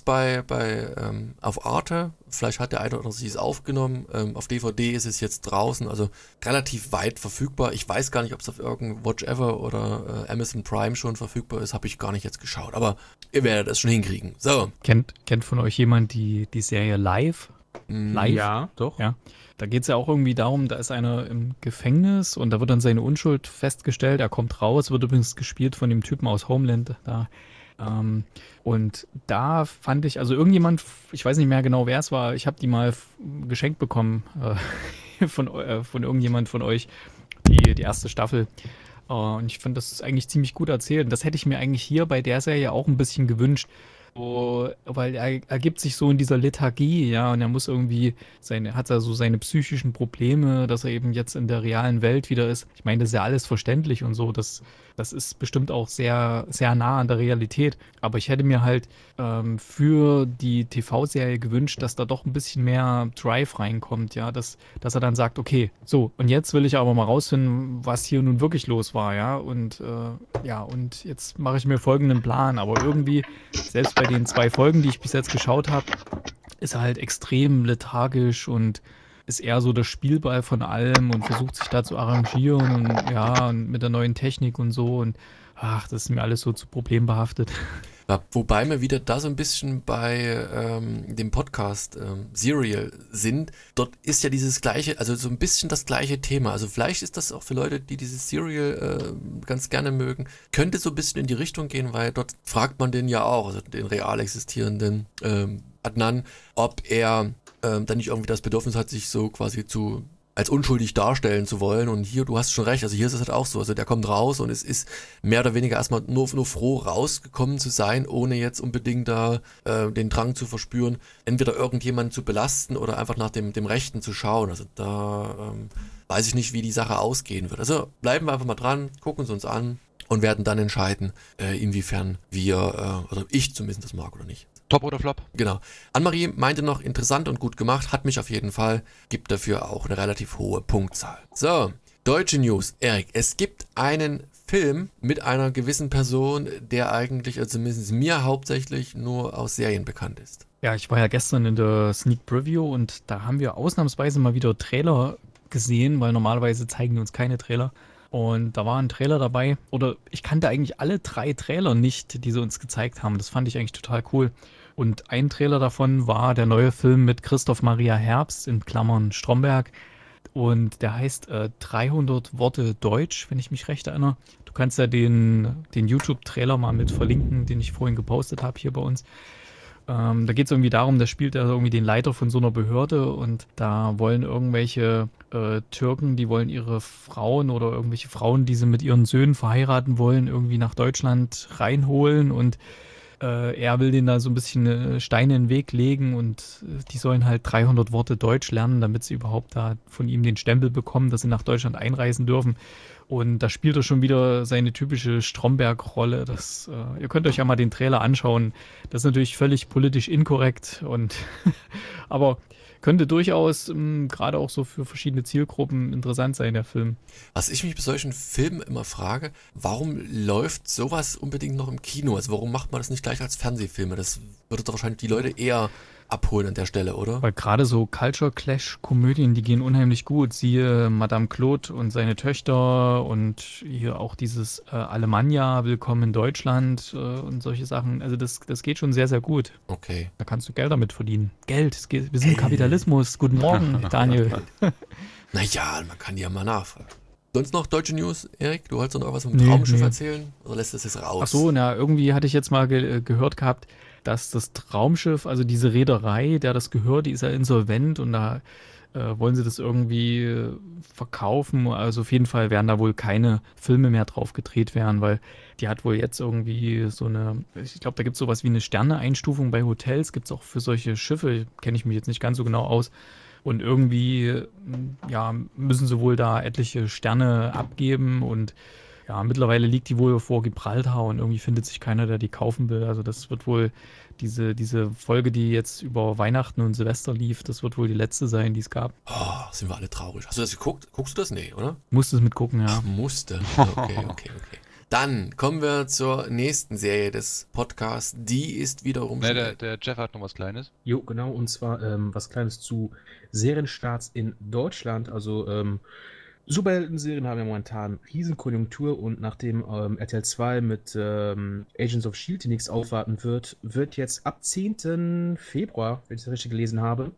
auf Arte, vielleicht hat der eine oder sie es aufgenommen, auf DVD ist es jetzt draußen, also relativ weit verfügbar. Ich weiß gar nicht, ob es auf irgendeinem Watch Ever oder Amazon Prime schon verfügbar ist, habe ich gar nicht jetzt geschaut, aber ihr werdet es schon hinkriegen. So. Kennt von euch jemand die Serie Live? Live? Ja, doch. Ja. Da geht es ja auch irgendwie darum, da ist einer im Gefängnis und da wird dann seine Unschuld festgestellt. Er kommt raus, wird übrigens gespielt von dem Typen aus Homeland da. Und da fand ich, also irgendjemand, ich weiß nicht mehr genau, wer es war, ich habe die mal geschenkt bekommen von irgendjemand von euch, die erste Staffel. Und ich fand, das ist eigentlich ziemlich gut erzählt. Und das hätte ich mir eigentlich hier bei der Serie auch ein bisschen gewünscht. So, weil er ergibt sich so in dieser Lethargie, ja, und er muss irgendwie hat er so seine psychischen Probleme, dass er eben jetzt in der realen Welt wieder ist. Ich meine, das ist ja alles verständlich und so, das ist bestimmt auch sehr, sehr nah an der Realität. Aber ich hätte mir halt für die TV-Serie gewünscht, dass da doch ein bisschen mehr Drive reinkommt, ja, dass er dann sagt, okay, so, und jetzt will ich aber mal rausfinden, was hier nun wirklich los war, ja, und und jetzt mache ich mir folgenden Plan, aber irgendwie, selbst bei den 2 Folgen, die ich bis jetzt geschaut habe, ist er halt extrem lethargisch und ist eher so der Spielball von allem und versucht sich da zu arrangieren und ja, und mit der neuen Technik und so und ach, das ist mir alles so zu problembehaftet. Ja, wobei wir wieder da so ein bisschen bei dem Podcast Serial sind. Dort ist ja dieses gleiche, also so ein bisschen das gleiche Thema. Also vielleicht ist das auch für Leute, die dieses Serial ganz gerne mögen, könnte so ein bisschen in die Richtung gehen, weil dort fragt man den ja auch, also den real existierenden Adnan, ob er dann nicht irgendwie das Bedürfnis hat, sich so quasi als unschuldig darstellen zu wollen. Und hier, du hast schon recht, also hier ist es halt auch so. Also der kommt raus und es ist mehr oder weniger erstmal nur froh, rausgekommen zu sein, ohne jetzt unbedingt da den Drang zu verspüren, entweder irgendjemanden zu belasten oder einfach nach dem Rechten zu schauen. Also da weiß ich nicht, wie die Sache ausgehen wird. Also bleiben wir einfach mal dran, gucken es uns an und werden dann entscheiden, inwiefern wir, oder ich zumindest das mag oder nicht. Top oder Flop? Genau. Annemarie meinte noch, interessant und gut gemacht, hat mich auf jeden Fall, gibt dafür auch eine relativ hohe Punktzahl. So, deutsche News. Erik, es gibt einen Film mit einer gewissen Person, der eigentlich, also zumindest mir hauptsächlich, nur aus Serien bekannt ist. Ja, ich war ja gestern in der Sneak Preview und da haben wir ausnahmsweise mal wieder Trailer gesehen, weil normalerweise zeigen die uns keine Trailer. Und da war ein Trailer dabei, oder ich kannte eigentlich alle 3 Trailer nicht, die sie uns gezeigt haben. Das fand ich eigentlich total cool. Und ein Trailer davon war der neue Film mit Christoph Maria Herbst, in Klammern Stromberg. Und der heißt 300 Worte Deutsch, wenn ich mich recht erinnere. Du kannst ja den YouTube-Trailer mal mit verlinken, den ich vorhin gepostet habe hier bei uns. Da geht es irgendwie darum, da spielt er irgendwie den Leiter von so einer Behörde und da wollen irgendwelche Türken, die wollen ihre Frauen oder irgendwelche Frauen, die sie mit ihren Söhnen verheiraten wollen, irgendwie nach Deutschland reinholen und er will denen da so ein bisschen Steine in den Weg legen und die sollen halt 300 Worte Deutsch lernen, damit sie überhaupt da von ihm den Stempel bekommen, dass sie nach Deutschland einreisen dürfen. Und da spielt er schon wieder seine typische Stromberg-Rolle. Ihr könnt euch ja mal den Trailer anschauen. Das ist natürlich völlig politisch inkorrekt aber könnte durchaus gerade auch so für verschiedene Zielgruppen interessant sein, der Film. Was ich mich bei solchen Filmen immer frage, warum läuft sowas unbedingt noch im Kino? Also warum macht man das nicht gleich als Fernsehfilme? Das würde doch wahrscheinlich die Leute eher abholen an der Stelle, oder? Weil gerade so Culture Clash-Komödien, die gehen unheimlich gut. Siehe Madame Claude und seine Töchter und hier auch dieses Alemannia, Willkommen in Deutschland und solche Sachen. Also das geht schon sehr, sehr gut. Okay. Da kannst du Geld damit verdienen. Geld, wir sind im Kapitalismus. Guten Morgen, Daniel. Naja, man kann ja mal nachfragen. Sonst noch deutsche News, Erik? Du wolltest noch was vom Nee, Traumschiff nee. erzählen? Oder lässt das jetzt raus? Ach so, na, irgendwie hatte ich jetzt mal gehört gehabt, dass das Traumschiff, also diese Reederei, der das gehört, die ist ja insolvent und da wollen sie das irgendwie verkaufen. Also auf jeden Fall werden da wohl keine Filme mehr drauf gedreht werden, weil die hat wohl jetzt irgendwie so eine, ich glaube, da gibt es sowas wie eine Sterneeinstufung bei Hotels, gibt es auch für solche Schiffe, kenne ich mich jetzt nicht ganz so genau aus. Und irgendwie, ja, müssen sie wohl da etliche Sterne abgeben und ja, mittlerweile liegt die wohl vor Gibraltar und irgendwie findet sich keiner, der die kaufen will. Also das wird wohl diese Folge, die jetzt über Weihnachten und Silvester lief, das wird wohl die letzte sein, die es gab. Oh, sind wir alle traurig. Hast du das geguckt? Guckst du das? Nee, oder? Musste es mitgucken, ja. Musste. Okay. Dann kommen wir zur nächsten Serie des Podcasts. Die ist wiederum Ne, schnell. der Jeff hat noch was Kleines. Jo, genau, und zwar was Kleines zu Serienstarts in Deutschland. Also Superhelden-Serien haben ja momentan Riesenkonjunktur und nachdem RTL 2 mit Agents of S.H.I.E.L.D. die nichts aufwarten wird jetzt ab 10. Februar, wenn ich das richtig gelesen habe,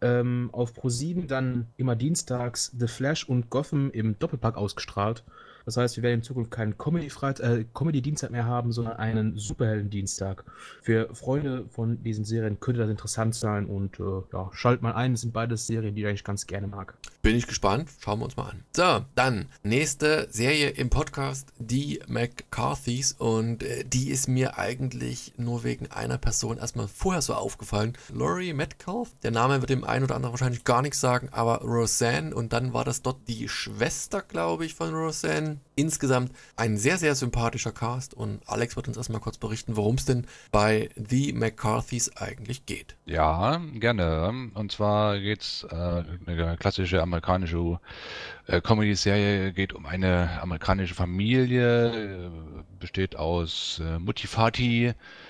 auf ProSieben dann immer dienstags The Flash und Gotham im Doppelpack ausgestrahlt. Das heißt, wir werden in Zukunft keinen Comedy-Dienstag mehr haben, sondern einen Superhelden-Dienstag. Für Freunde von diesen Serien könnte das interessant sein und ja, schaltet mal ein. Das sind beides Serien, die ich eigentlich ganz gerne mag. Bin ich gespannt. Schauen wir uns mal an. So, dann nächste Serie im Podcast, die McCarthys. Und die ist mir eigentlich nur wegen einer Person erstmal vorher so aufgefallen. Laurie Metcalf. Der Name wird dem einen oder anderen wahrscheinlich gar nichts sagen, aber Roseanne. Und dann war das dort die Schwester, glaube ich, von Roseanne. Insgesamt ein sehr, sehr sympathischer Cast. Und Alex wird uns erstmal kurz berichten, worum es denn bei The McCarthys eigentlich geht. Ja, gerne. Und zwar geht's eine klassische amerikanische Comedy-Serie, geht um eine amerikanische Familie, besteht aus Mutti, Vati,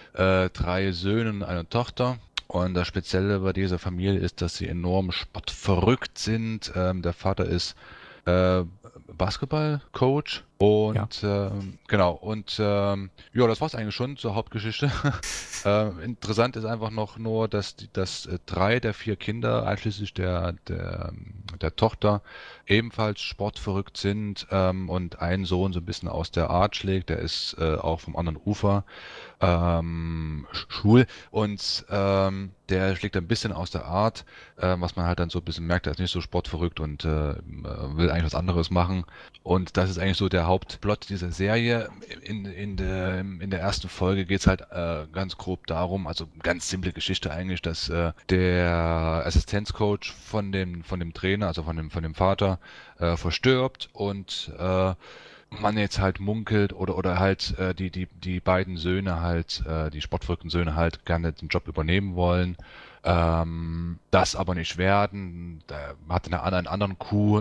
3 Söhnen und einer Tochter. Und das Spezielle bei dieser Familie ist, dass sie enorm sportverrückt sind. Der Vater ist Basketball-Coach und genau, und ja, das war's eigentlich schon zur Hauptgeschichte. Interessant ist einfach noch nur, dass 3 der 4 Kinder, einschließlich der Tochter, ebenfalls sportverrückt sind und ein Sohn so ein bisschen aus der Art schlägt, der ist auch vom anderen Ufer schwul und der schlägt ein bisschen aus der Art, was man halt dann so ein bisschen merkt, er ist nicht so sportverrückt und will eigentlich was anderes machen. Und das ist eigentlich so der Hauptplot dieser Serie. In der ersten Folge geht es halt ganz grob darum, also ganz simple Geschichte eigentlich, dass der Assistenzcoach von dem Trainer, also von dem Vater, verstirbt und man jetzt halt munkelt oder halt die beiden Söhne halt, die sportverrückten Söhne halt gerne den Job übernehmen wollen, das aber nicht werden. Da hat einen anderen Coup,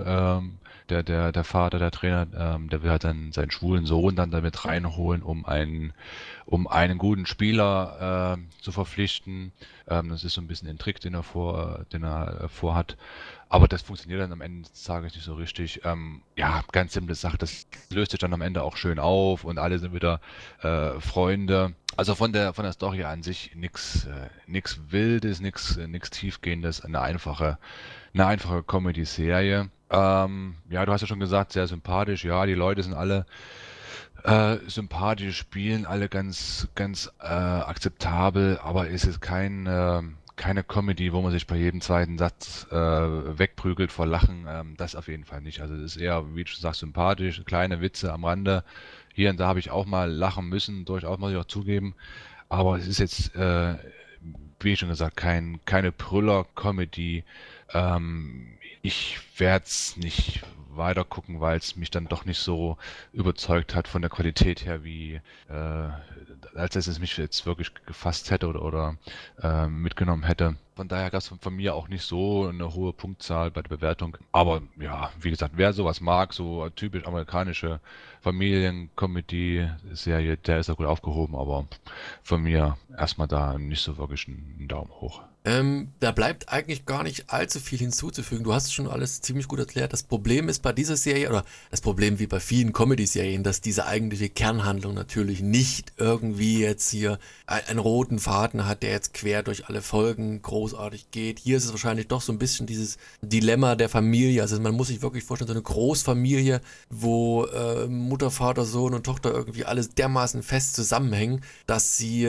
der Vater, der Trainer, der will halt dann seinen schwulen Sohn dann damit reinholen, um um einen guten Spieler zu verpflichten. Das ist so ein bisschen ein Trick, den er vorhat. Aber das funktioniert dann am Ende des Tages nicht so richtig. Ja, ganz simple Sache. Das löst sich dann am Ende auch schön auf und alle sind wieder Freunde. Also von der Story an sich nichts Wildes, nichts Tiefgehendes, eine einfache Comedy-Serie. Ja, du hast ja schon gesagt, sehr sympathisch. Ja, die Leute sind alle sympathisch, spielen alle ganz akzeptabel, aber es ist keine Comedy, wo man sich bei jedem zweiten Satz wegprügelt vor Lachen. Das auf jeden Fall nicht. Also es ist eher, wie du sagst, sympathisch, kleine Witze am Rande. Hier und da habe ich auch mal lachen müssen, durchaus muss ich auch zugeben. Aber es ist jetzt, wie schon gesagt, keine Brüller-Comedy. Ich werde es nicht weiter gucken, weil es mich dann doch nicht so überzeugt hat von der Qualität her, wie als dass es mich jetzt wirklich gefasst hätte oder mitgenommen hätte. Von daher gab es von mir auch nicht so eine hohe Punktzahl bei der Bewertung. Aber ja, wie gesagt, wer sowas mag, so typisch amerikanische Familien-Comedy-Serie, der ist da gut aufgehoben, aber von mir erstmal da nicht so wirklich einen Daumen hoch. Da bleibt eigentlich gar nicht allzu viel hinzuzufügen. Du hast schon alles ziemlich gut erklärt. Das Problem ist bei dieser Serie, oder das Problem wie bei vielen Comedy-Serien, dass diese eigentliche Kernhandlung natürlich nicht irgendwie jetzt hier einen roten Faden hat, der jetzt quer durch alle Folgen großartig geht. Hier ist es wahrscheinlich doch so ein bisschen dieses Dilemma der Familie. Also man muss sich wirklich vorstellen, so eine Großfamilie, wo Mutter, Vater, Sohn und Tochter irgendwie alles dermaßen fest zusammenhängen, dass sie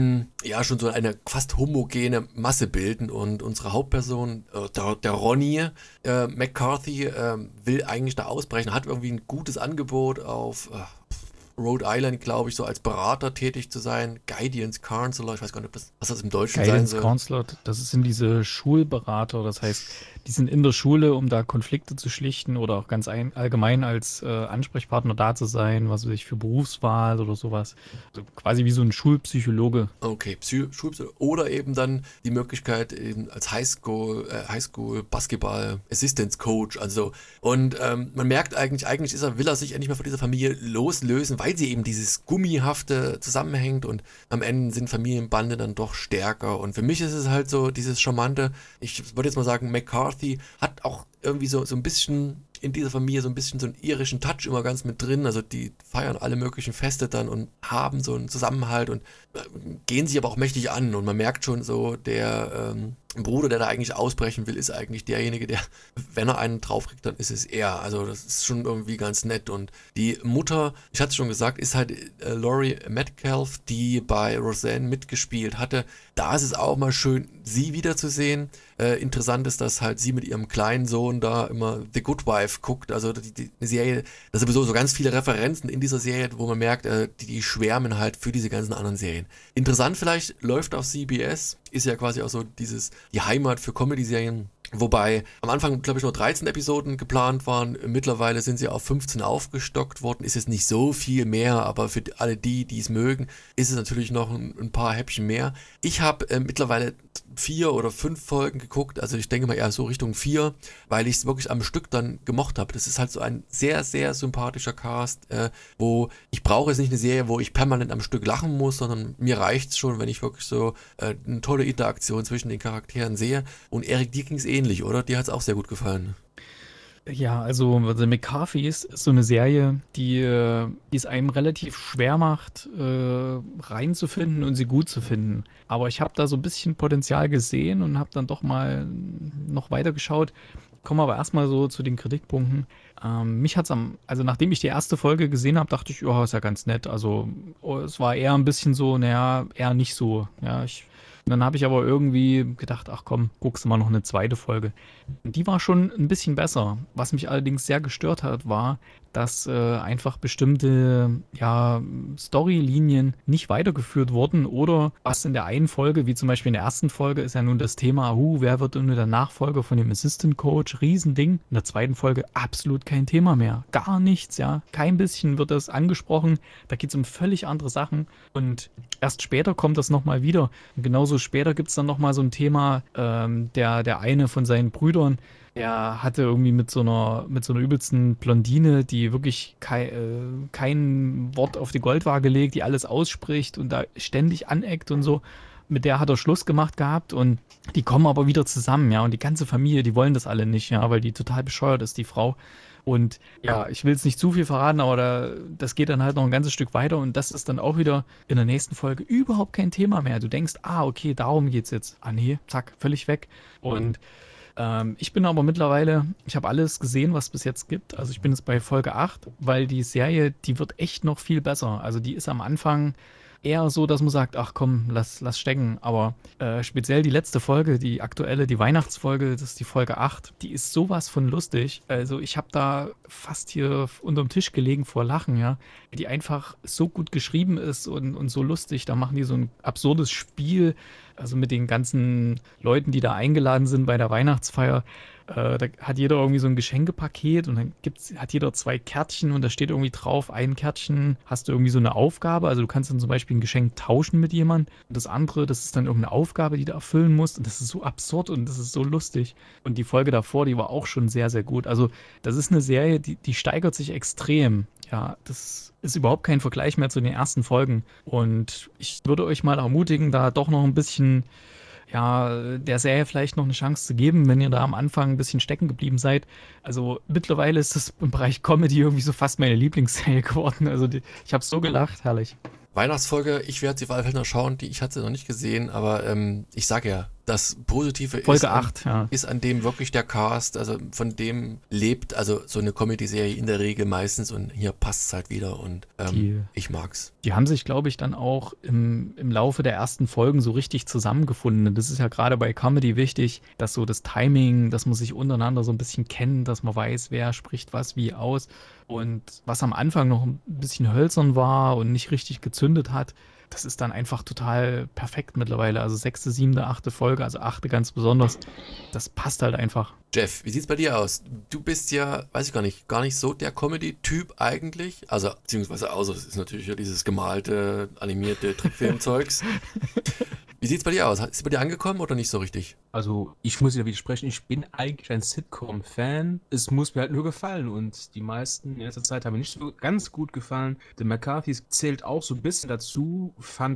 ja schon so eine fast homogene Masse bilden, und unsere Hauptperson, der Ronnie McCarthy, will eigentlich da ausbrechen, hat irgendwie ein gutes Angebot auf Rhode Island, glaube ich, so als Berater tätig zu sein, Guidance Counselor, ich weiß gar nicht, was das im Deutschen sein Guidance soll. Counselor, das sind diese Schulberater, das heißt, die sind in der Schule, um da Konflikte zu schlichten oder auch ganz allgemein als Ansprechpartner da zu sein, was weiß ich, für Berufswahl oder sowas. Also quasi wie so ein Schulpsychologe. Okay, Schulpsychologe. Oder eben dann die Möglichkeit eben als Highschool Basketball Assistance Coach, also, und man merkt eigentlich will er sich endlich mal von dieser Familie loslösen, weil sie eben dieses Gummihafte zusammenhängt, und am Ende sind Familienbande dann doch stärker, und für mich ist es halt so dieses Charmante, ich würde jetzt mal sagen, McCarthy hat auch irgendwie so ein bisschen in dieser Familie so ein bisschen so einen irischen Touch immer ganz mit drin, also die feiern alle möglichen Feste dann und haben so einen Zusammenhalt und gehen sich aber auch mächtig an, und man merkt schon so, der Bruder, der da eigentlich ausbrechen will, ist eigentlich derjenige, der, wenn er einen draufkriegt, dann ist es er, also das ist schon irgendwie ganz nett. Und die Mutter, ich hatte es schon gesagt, ist halt Laurie Metcalf, die bei Roseanne mitgespielt hatte. Da ist es auch mal schön, sie wiederzusehen. Interessant ist, dass halt sie mit ihrem kleinen Sohn da immer The Good Wife guckt, also die Serie, da sind sowieso so ganz viele Referenzen in dieser Serie, wo man merkt, die schwärmen halt für diese ganzen anderen Serien. Interessant vielleicht, läuft auf CBS, ist ja quasi auch so die Heimat für Comedy-Serien. Wobei am Anfang, glaube ich, nur 13 Episoden geplant waren. Mittlerweile sind sie auf 15 aufgestockt worden. Ist jetzt nicht so viel mehr, aber für alle die es mögen, ist es natürlich noch ein paar Häppchen mehr. Ich habe mittlerweile 4 oder 5 Folgen geguckt, also ich denke mal eher so Richtung 4, weil ich es wirklich am Stück dann gemocht habe. Das ist halt so ein sehr, sehr sympathischer Cast, wo ich brauche jetzt nicht eine Serie, wo ich permanent am Stück lachen muss, sondern mir reicht es schon, wenn ich wirklich so eine tolle Interaktion zwischen den Charakteren sehe. Und Erik, dir ging es ähnlich, oder? Dir hat es auch sehr gut gefallen. Ja, also The McCarthy ist so eine Serie, die es einem relativ schwer macht, reinzufinden und sie gut zu finden. Aber ich habe da so ein bisschen Potenzial gesehen und habe dann doch mal noch weiter geschaut. Komme aber erstmal so zu den Kritikpunkten. Mich hat's also nachdem ich die erste Folge gesehen habe, dachte ich, ja, ist ja ganz nett. Also es war eher ein bisschen so, naja, eher nicht so. Ja, und dann habe ich aber irgendwie gedacht, ach komm, guckst du mal noch eine zweite Folge. Und die war schon ein bisschen besser. Was mich allerdings sehr gestört hat, war, dass einfach bestimmte Storylinien nicht weitergeführt wurden, oder was in der einen Folge, wie zum Beispiel in der ersten Folge, ist ja nun das Thema, wer wird nun der Nachfolger von dem Assistant Coach, Riesending. In der zweiten Folge absolut kein Thema mehr, gar nichts, ja, kein bisschen wird das angesprochen, da geht es um völlig andere Sachen, und erst später kommt das nochmal wieder, und genauso später gibt es dann nochmal so ein Thema, der eine von seinen Brüdern Er hatte irgendwie mit so einer übelsten Blondine, die wirklich kein Wort auf die Goldwaage legt, die alles ausspricht und da ständig aneckt und so. Mit der hat er Schluss gemacht gehabt und die kommen aber wieder zusammen, ja. Und die ganze Familie, die wollen das alle nicht, ja, weil die total bescheuert ist, die Frau. Und ja, ich will jetzt nicht zu viel verraten, aber das geht dann halt noch ein ganzes Stück weiter und das ist dann auch wieder in der nächsten Folge überhaupt kein Thema mehr. Du denkst, okay, darum geht's jetzt. Ah nee, zack, völlig weg. Und ich bin aber mittlerweile, ich habe alles gesehen, was es bis jetzt gibt. Also ich bin jetzt bei Folge 8, weil die Serie, die wird echt noch viel besser. Also die ist am Anfang eher so, dass man sagt, ach komm, lass stecken. Aber speziell die letzte Folge, die aktuelle, die Weihnachtsfolge, das ist die Folge 8, die ist sowas von lustig. Also ich habe da fast hier unterm Tisch gelegen vor Lachen, ja. Die einfach so gut geschrieben ist und so lustig. Da machen die so ein absurdes Spiel, also mit den ganzen Leuten, die da eingeladen sind bei der Weihnachtsfeier. Da hat jeder irgendwie so ein Geschenkepaket und dann hat jeder 2 Kärtchen und da steht irgendwie drauf, ein Kärtchen hast du irgendwie so eine Aufgabe, also du kannst dann zum Beispiel ein Geschenk tauschen mit jemandem und das andere, das ist dann irgendeine Aufgabe, die du erfüllen musst und das ist so absurd und das ist so lustig. Und die Folge davor, die war auch schon sehr, sehr gut. Also das ist eine Serie, die steigert sich extrem. Ja, das ist überhaupt kein Vergleich mehr zu den ersten Folgen und ich würde euch mal ermutigen, da doch noch ein bisschen der Serie vielleicht noch eine Chance zu geben, wenn ihr da am Anfang ein bisschen stecken geblieben seid. Also mittlerweile ist das im Bereich Comedy irgendwie so fast meine Lieblingsserie geworden. Also ich habe so gelacht, herrlich. Weihnachtsfolge, ich werde sie auf alle Fälle noch schauen, ich hatte sie noch nicht gesehen, aber ich sage ja, das Positive Folge 8, ist an dem wirklich der Cast, also von dem lebt, also so eine Comedy-Serie in der Regel meistens und hier passt es halt wieder und ich mag's. Die haben sich, glaube ich, dann auch im Laufe der ersten Folgen so richtig zusammengefunden. Das ist ja gerade bei Comedy wichtig, dass so das Timing, dass man sich untereinander so ein bisschen kennt, dass man weiß, wer spricht was wie aus. Und was am Anfang noch ein bisschen hölzern war und nicht richtig gezündet hat, das ist dann einfach total perfekt mittlerweile. Also 6., 7., 8. Folge, also 8. ganz besonders. Das passt halt einfach. Jeff, wie sieht's bei dir aus? Du bist ja, weiß ich gar nicht so der Comedy-Typ eigentlich. Also, beziehungsweise außer es ist natürlich ja dieses gemalte, animierte Trickfilmzeugs. Wie sieht's bei dir aus? Ist es bei dir angekommen oder nicht so richtig? Also, ich muss wieder widersprechen, ich bin eigentlich ein Sitcom-Fan. Es muss mir halt nur gefallen und die meisten in letzter Zeit haben mir nicht so ganz gut gefallen. The McCarthy's zählt auch so ein bisschen dazu,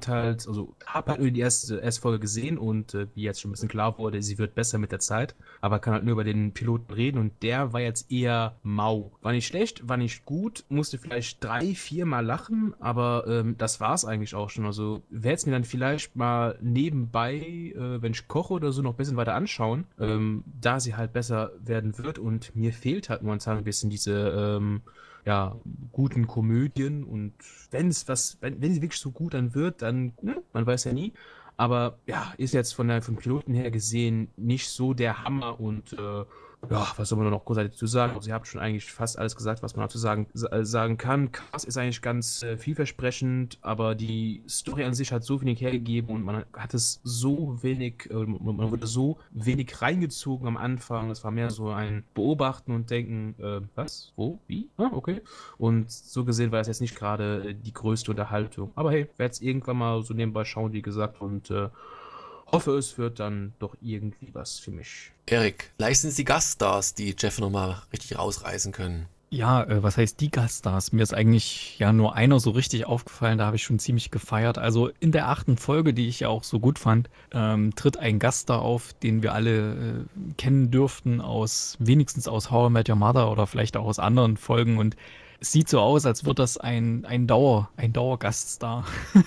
hab halt nur die erste Folge gesehen und wie jetzt schon ein bisschen klar wurde, sie wird besser mit der Zeit, aber kann halt nur über den Piloten reden und der war jetzt eher mau. War nicht schlecht, war nicht gut, musste vielleicht 3, 4 Mal lachen, aber das war's eigentlich auch schon. Also, werde es mir dann vielleicht mal nebenbei, wenn ich koche oder so, noch ein bisschen weiter anschauen, da sie halt besser werden wird und mir fehlt halt momentan ein bisschen diese guten Komödien und wenn sie wirklich so gut dann wird, dann, man weiß ja nie, aber ja, ist jetzt vom Piloten her gesehen nicht so der Hammer und was soll man noch großartig dazu sagen? Also, ihr habt schon eigentlich fast alles gesagt, was man dazu sagen kann. Cast ist eigentlich ganz vielversprechend, aber die Story an sich hat so wenig hergegeben und man hat es so wenig, man wurde so wenig reingezogen am Anfang. Es war mehr so ein Beobachten und Denken, was? Wo? Wie? Okay. Und so gesehen war es jetzt nicht gerade die größte Unterhaltung. Aber hey, werde es irgendwann mal so nebenbei schauen, wie gesagt, und hoffe, es wird dann doch irgendwie was für mich. Erik, vielleicht sind es die Gaststars, die Jeff nochmal richtig rausreißen können. Ja, was heißt die Gaststars? Mir ist eigentlich ja nur einer so richtig aufgefallen, da habe ich schon ziemlich gefeiert. Also in der 8. Folge, die ich ja auch so gut fand, tritt ein Gaststar auf, den wir alle kennen dürften, wenigstens aus How I Met Your Mother oder vielleicht auch aus anderen Folgen und es sieht so aus, als wird das ein Dauergaststar.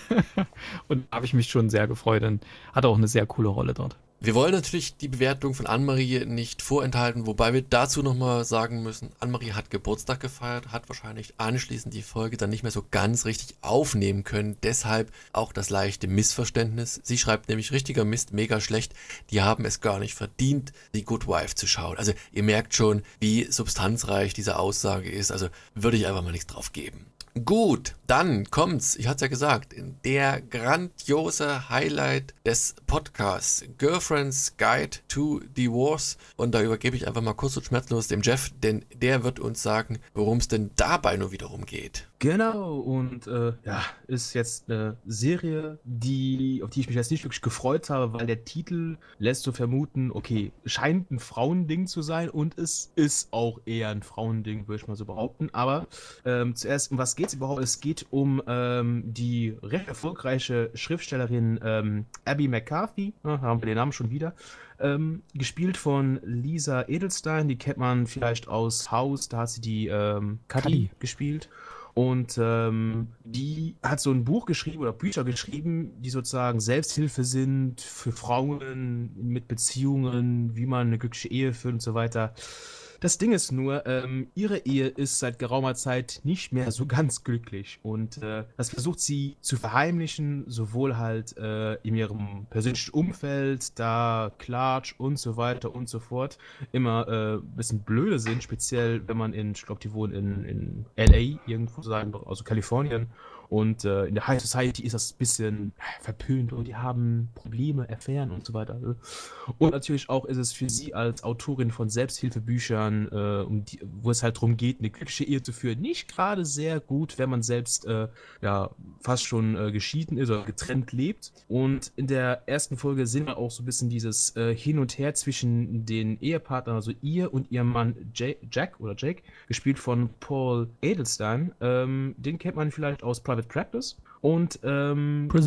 Und da habe ich mich schon sehr gefreut und hat auch eine sehr coole Rolle dort. Wir wollen natürlich die Bewertung von Annemarie nicht vorenthalten, wobei wir dazu nochmal sagen müssen, Annemarie hat Geburtstag gefeiert, hat wahrscheinlich anschließend die Folge dann nicht mehr so ganz richtig aufnehmen können, deshalb auch das leichte Missverständnis. Sie schreibt nämlich, richtiger Mist, mega schlecht, die haben es gar nicht verdient, die Good Wife zu schauen. Also ihr merkt schon, wie substanzreich diese Aussage ist, also würde ich einfach mal nichts drauf geben. Gut, dann kommt's, ich hatte es ja gesagt, der grandiose Highlight des Podcasts, Girlfriend's Guide to Divorce. Und da übergebe ich einfach mal kurz und schmerzlos dem Jeff, denn der wird uns sagen, worum es denn dabei nur wiederum geht. Genau, und ist jetzt eine Serie, auf die ich mich jetzt nicht wirklich gefreut habe, weil der Titel lässt so vermuten, okay, scheint ein Frauending zu sein und es ist auch eher ein Frauending, würde ich mal so behaupten. Aber zuerst, um was geht es überhaupt? Es geht um die recht erfolgreiche Schriftstellerin Abby McCarthy, haben wir den Namen schon wieder. Gespielt von Lisa Edelstein, die kennt man vielleicht aus House, da hat sie die Cuddy gespielt. Und die hat so ein Buch geschrieben oder Bücher geschrieben, die sozusagen Selbsthilfe sind für Frauen mit Beziehungen, wie man eine glückliche Ehe führt und so weiter. Das Ding ist nur, ihre Ehe ist seit geraumer Zeit nicht mehr so ganz glücklich und das versucht sie zu verheimlichen, sowohl halt in ihrem persönlichen Umfeld, da Klatsch und so weiter und so fort immer ein bisschen blöde sind, speziell wenn man ich glaube, die wohnen in LA, irgendwo sagen, also Kalifornien. Und in der High Society ist das ein bisschen verpönt und die haben Probleme, Affären und so weiter. Und natürlich auch ist es für sie als Autorin von Selbsthilfebüchern, wo es halt darum geht, eine glückliche Ehe zu führen, nicht gerade sehr gut, wenn man selbst fast schon geschieden ist oder getrennt lebt. Und in der ersten Folge sehen wir auch so ein bisschen dieses Hin und Her zwischen den Ehepartnern, also ihr und ihrem Mann Jack, gespielt von Paul Edelstein. Den kennt man vielleicht aus Private Practice und Prison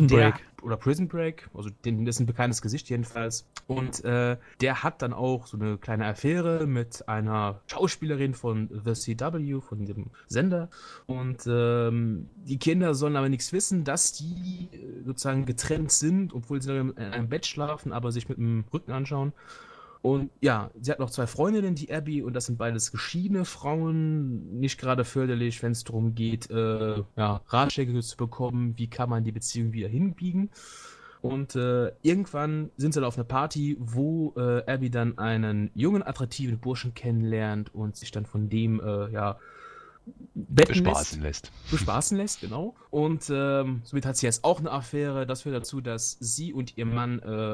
Break, also das ist ein bekanntes Gesicht jedenfalls. Und der hat dann auch so eine kleine Affäre mit einer Schauspielerin von The CW, von dem Sender. Und die Kinder sollen aber nichts wissen, dass die sozusagen getrennt sind, obwohl sie in einem Bett schlafen, aber sich mit dem Rücken anschauen. Und ja, sie hat noch 2 Freundinnen, die Abby, und das sind beides geschiedene Frauen. Nicht gerade förderlich, wenn es darum geht, Ratschläge zu bekommen, wie kann man die Beziehung wieder hinbiegen. Und irgendwann sind sie dann auf einer Party, wo Abby dann einen jungen, attraktiven Burschen kennenlernt und sich dann von dem, bespaßen lässt, genau. Und somit hat sie jetzt auch eine Affäre. Das führt dazu, dass sie und ihr Mann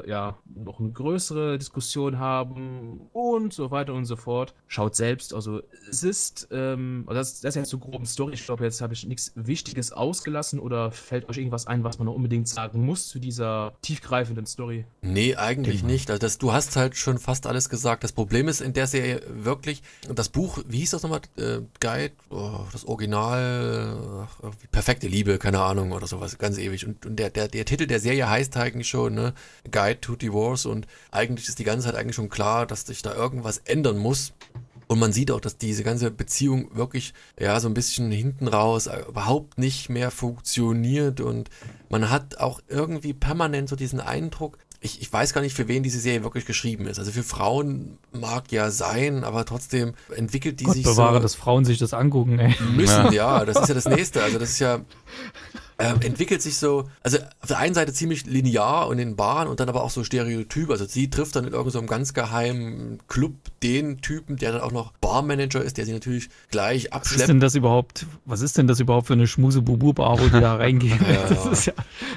noch eine größere Diskussion haben und so weiter und so fort. Schaut selbst, also es ist, das ist jetzt so grobe Story. Ich glaube, jetzt habe ich nichts Wichtiges ausgelassen oder fällt euch irgendwas ein, was man noch unbedingt sagen muss zu dieser tiefgreifenden Story? Nee, eigentlich nicht. Also du hast halt schon fast alles gesagt. Das Problem ist in der Serie wirklich, das Buch, wie hieß das nochmal? Guide, das Original, perfekte Liebe, keine Ahnung, oder sowas, ganz ewig. Und der Titel der Serie heißt eigentlich schon, ne, Guide to Divorce, und eigentlich ist die ganze Zeit eigentlich schon klar, dass sich da irgendwas ändern muss. Und man sieht auch, dass diese ganze Beziehung wirklich, so ein bisschen hinten raus überhaupt nicht mehr funktioniert, und man hat auch irgendwie permanent so diesen Eindruck, ich weiß gar nicht, für wen diese Serie wirklich geschrieben ist. Also für Frauen mag ja sein, aber trotzdem entwickelt die Gott sich bewahre, so... dass Frauen sich das angucken, ey. Müssen, ja, das ist ja das Nächste. Also das ist ja... entwickelt sich so, also auf der einen Seite ziemlich linear und in Bahn und dann aber auch so Stereotyp. Also sie trifft dann in irgendeinem ganz geheimen Club den Typen, der dann auch noch Barmanager ist, der sie natürlich gleich abschleppt. Was ist denn das überhaupt für eine Schmuse-Bubu-Bar, wo die da reingehen? Ja. Das ist ja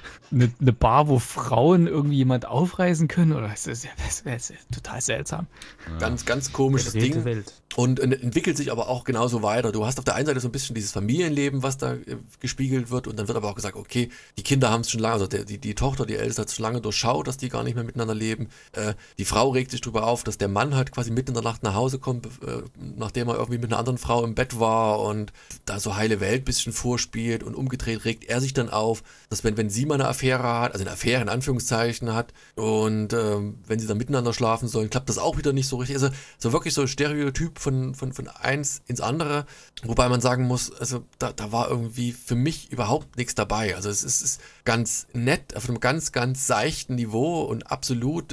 eine Bar, wo Frauen irgendwie jemand aufreißen können, oder? Das ist total seltsam. Ganz, ganz komisches Ding. Welt. Und entwickelt sich aber auch genauso weiter. Du hast auf der einen Seite so ein bisschen dieses Familienleben, was da gespiegelt wird, und dann wird aber auch gesagt, okay, die Kinder haben es schon lange, also die Tochter, die Älteste, hat es schon lange durchschaut, dass die gar nicht mehr miteinander leben. Die Frau regt sich darüber auf, dass der Mann halt quasi mitten in der Nacht nach Hause kommt, nachdem er irgendwie mit einer anderen Frau im Bett war und da so heile Welt ein bisschen vorspielt, und umgedreht regt er sich dann auf, dass wenn sie mal eine Affäre hat, also eine Affäre in Anführungszeichen hat, und wenn sie dann miteinander schlafen sollen, klappt das auch wieder nicht so richtig. Also so wirklich so Stereotyp von eins ins andere, wobei man sagen muss, also da war irgendwie für mich überhaupt nichts dabei. Also es ist ganz nett, auf einem ganz, ganz seichten Niveau und absolut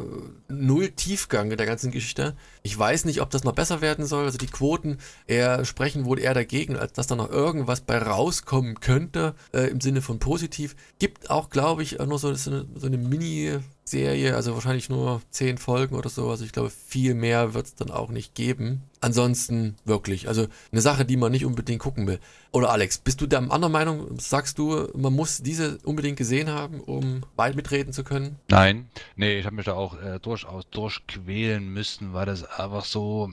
null Tiefgang in der ganzen Geschichte. Ich weiß nicht, ob das noch besser werden soll. Also die Quoten sprechen wohl eher dagegen, als dass da noch irgendwas bei rauskommen könnte, im Sinne von positiv. Gibt auch, glaube ich, nur so eine Mini-Serie Serie, also wahrscheinlich nur 10 Folgen oder so. Also ich glaube, viel mehr wird es dann auch nicht geben. Ansonsten wirklich, also eine Sache, die man nicht unbedingt gucken will. Oder Alex, bist du der anderen Meinung? Sagst du, man muss diese unbedingt gesehen haben, um weit mitreden zu können? Nein, nee, ich habe mich da auch durchaus durchquälen müssen, weil das einfach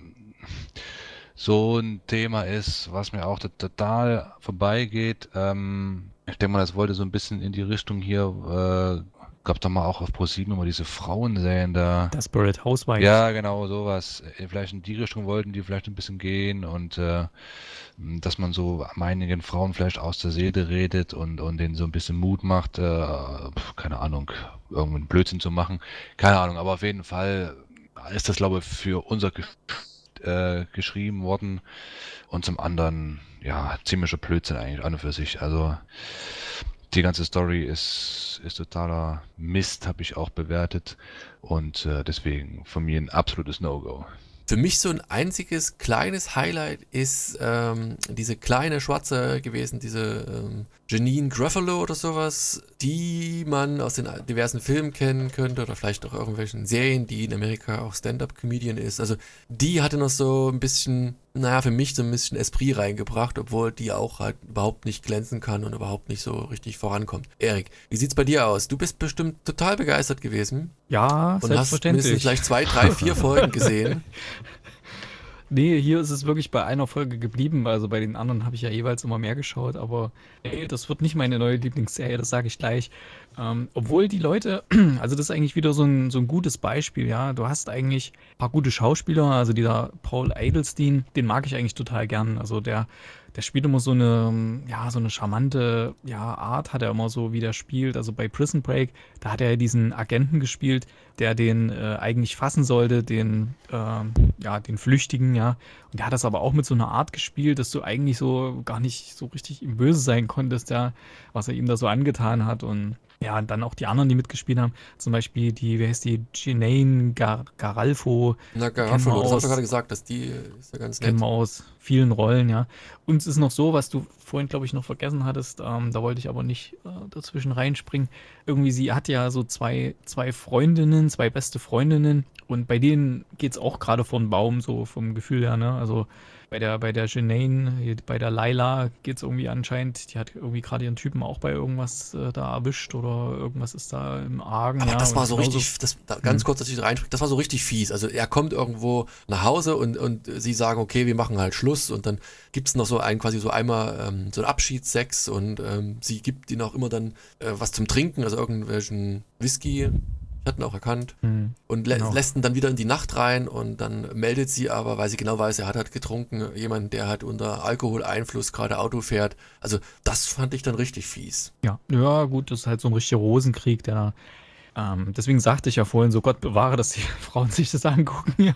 so ein Thema ist, was mir auch total vorbeigeht. Ich denke mal, das wollte so ein bisschen in die Richtung hier, gab da mal auch auf ProSieben immer diese Frauenserien da. Desperate Housewives. Ja, genau, sowas. Vielleicht in die Richtung wollten die vielleicht ein bisschen gehen und dass man so einigen Frauen vielleicht aus der Seele redet und denen so ein bisschen Mut macht, keine Ahnung, irgendeinen Blödsinn zu machen. Keine Ahnung, aber auf jeden Fall ist das, glaube ich, für unser geschrieben worden und zum anderen, ja, ziemlicher Blödsinn eigentlich an und für sich. Also die ganze Story ist totaler Mist, habe ich auch bewertet und deswegen von mir ein absolutes No-Go. Für mich so ein einziges kleines Highlight ist diese kleine Schwarze gewesen, diese Janine Gruffalo oder sowas, die man aus den diversen Filmen kennen könnte oder vielleicht auch irgendwelchen Serien, die in Amerika auch Stand-Up-Comedian ist. Also die hatte noch so ein bisschen, naja, für mich so ein bisschen Esprit reingebracht, obwohl die auch halt überhaupt nicht glänzen kann und überhaupt nicht so richtig vorankommt. Erik, wie sieht's bei dir aus? Du bist bestimmt total begeistert gewesen Ja, und hast mindestens selbstverständlich. gleich 2, 3, 4 Folgen gesehen. Nee, hier ist es wirklich bei einer Folge geblieben. Also bei den anderen habe ich ja jeweils immer mehr geschaut. Aber nee, das wird nicht meine neue Lieblingsserie, das sage ich gleich. Obwohl die Leute, also das ist eigentlich wieder so ein gutes Beispiel, ja. Du hast eigentlich ein paar gute Schauspieler. Also dieser Paul Adelstein, den mag ich eigentlich total gern. Also der spielt immer ja, so eine charmante, ja, Art hat er immer so, wie der spielt. Also bei Prison Break, da hat er ja diesen Agenten gespielt, der den eigentlich fassen sollte, ja, den Flüchtigen, ja. Und der hat das aber auch mit so einer Art gespielt, dass du eigentlich so gar nicht so richtig ihm böse sein konntest, ja, was er ihm da so angetan hat. Und ja, und dann auch die anderen, die mitgespielt haben. Zum Beispiel wie heißt die, Janaine Garalfo. Na, Kennen wir Garofalo, das hast du aus, gerade gesagt, dass die ist ja ganz kennen nett. wir aus vielen Rollen, ja. Und es ist noch so, was du vorhin, glaube ich, noch vergessen hattest, da wollte ich aber nicht dazwischen reinspringen. Irgendwie, sie hat ja so zwei Freundinnen, zwei beste Freundinnen und bei denen geht es auch gerade von Baum, so vom Gefühl her, ne? Also bei der Janaine, bei der Laila geht es irgendwie anscheinend, die hat irgendwie gerade ihren Typen auch bei irgendwas da erwischt oder irgendwas ist da im Argen, Aber ja. das war Und so genauso, richtig, ganz hm, kurz, dass ich da reinspringe, das war so richtig fies. Also er kommt irgendwo nach Hause und sie sagen, okay, wir machen halt Schluss und dann gibt's noch so quasi so einmal so einen Abschiedssex und sie gibt ihnen auch immer dann was zum Trinken, also irgendwelchen Whisky, ich hatte ihn auch erkannt, und genau. lässt ihn dann wieder in die Nacht rein und dann meldet sie aber, weil sie genau weiß, er hat halt getrunken, jemand, der halt unter Alkoholeinfluss gerade Auto fährt. Also das fand ich dann richtig fies. Ja, ja, gut, das ist halt so ein richtiger Rosenkrieg, der deswegen sagte ich ja vorhin so, Gott bewahre, dass die Frauen sich das angucken hier.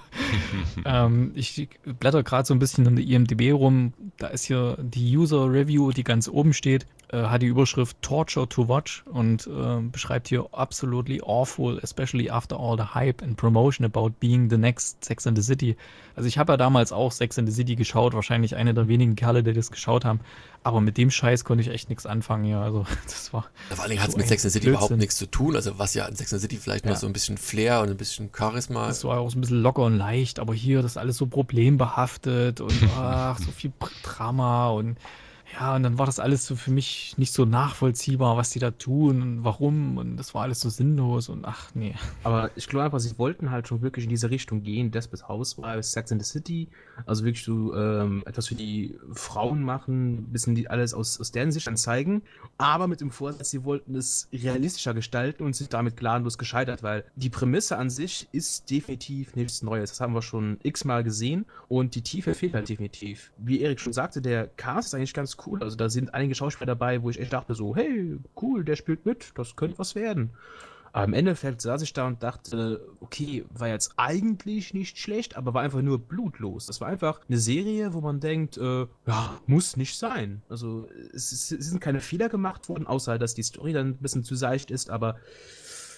Ich blätter gerade so ein bisschen in der IMDb rum. Da ist hier die User Review, die ganz oben steht, hat die Überschrift Torture to Watch und beschreibt hier absolutely awful, especially after all the hype and promotion about being the next Sex and the City. Also ich habe ja damals auch Sex and the City geschaut, wahrscheinlich einer der wenigen Kerle, die das geschaut haben. Aber mit dem Scheiß konnte ich echt nichts anfangen hier. Also das war Ja, vor allen Dingen hat es so mit ein Sex and the City überhaupt Blödsinn. nichts zu tun. Also was ja in Sex and the City vielleicht noch Ja. so ein bisschen Flair und ein bisschen Charisma. Das war auch so ein bisschen locker und leicht, aber hier das alles so problembehaftet und ach, so viel Drama und ja, und dann war das alles so für mich nicht so nachvollziehbar, was die da tun und warum und das war alles so sinnlos und ach nee. Aber ich glaube einfach, sie wollten halt schon wirklich in diese Richtung gehen, Desperate Housewives, Sex and the City, also wirklich so etwas für die Frauen machen, ein bisschen alles aus deren Sicht dann zeigen, aber mit dem Vorsatz, sie wollten es realistischer gestalten und sind damit gnadenlos gescheitert, weil die Prämisse an sich ist definitiv nichts Neues. Das haben wir schon x-mal gesehen und die Tiefe fehlt halt definitiv. Wie Erik schon sagte, der Cast ist eigentlich ganz cool, also da sind einige Schauspieler dabei, wo ich echt dachte so, hey, cool, der spielt mit, das könnte was werden. Aber im Endeffekt saß ich da und dachte, okay, war jetzt eigentlich nicht schlecht, aber war einfach nur blutlos. Das war einfach eine Serie, wo man denkt, ja, muss nicht sein. Also es sind keine Fehler gemacht worden, außer dass die Story dann ein bisschen zu seicht ist, aber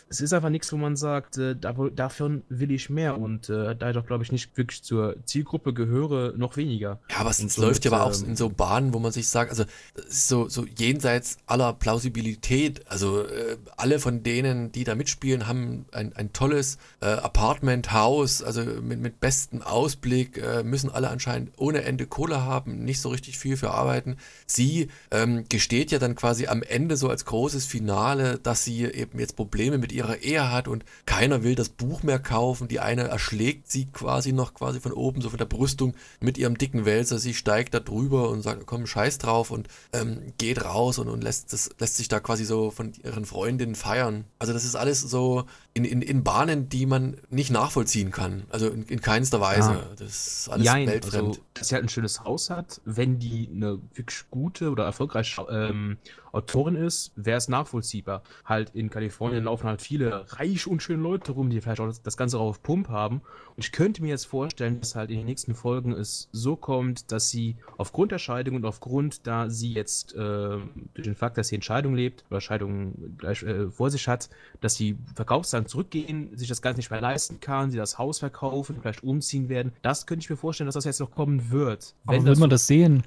es ist einfach nichts, wo man sagt, davon will ich mehr und da ich doch, glaube ich, nicht wirklich zur Zielgruppe gehöre, noch weniger. Ja, aber es Und läuft ja somit, aber auch in so Bahnen, wo man sich sagt, also es ist so jenseits aller Plausibilität. Also alle von denen, die da mitspielen, haben ein tolles Apartment-Haus, also mit bestem Ausblick, müssen alle anscheinend ohne Ende Kohle haben, nicht so richtig viel für arbeiten. Sie gesteht ja dann quasi am Ende so als großes Finale, dass sie eben jetzt Probleme mit ihrer Ehe hat und keiner will das Buch mehr kaufen. Die eine erschlägt sie quasi von oben, so von der Brüstung mit ihrem dicken Wälzer. Sie steigt da drüber und sagt, komm, scheiß drauf und geht raus und lässt sich da quasi so von ihren Freundinnen feiern. Also das ist alles so in Bahnen, die man nicht nachvollziehen kann. Also in keinster Weise. Ja. Das ist alles Jein, weltfremd. also, dass sie halt ein schönes Haus hat, wenn die eine wirklich gute oder erfolgreiche Autorin ist, wäre es nachvollziehbar. Halt in Kalifornien laufen halt viele reich und schöne Leute rum, die vielleicht auch das Ganze auf Pump haben. Und ich könnte mir jetzt vorstellen, dass halt in den nächsten Folgen es so kommt, dass sie aufgrund der Scheidung und aufgrund, da sie jetzt durch den Fakt, dass sie in Scheidung lebt oder Scheidung gleich vor sich hat, dass die Verkaufszahlen zurückgehen, sich das Ganze nicht mehr leisten kann, sie das Haus verkaufen, vielleicht umziehen werden. Das könnte ich mir vorstellen, dass das jetzt noch kommen wird. Aber will man das sehen?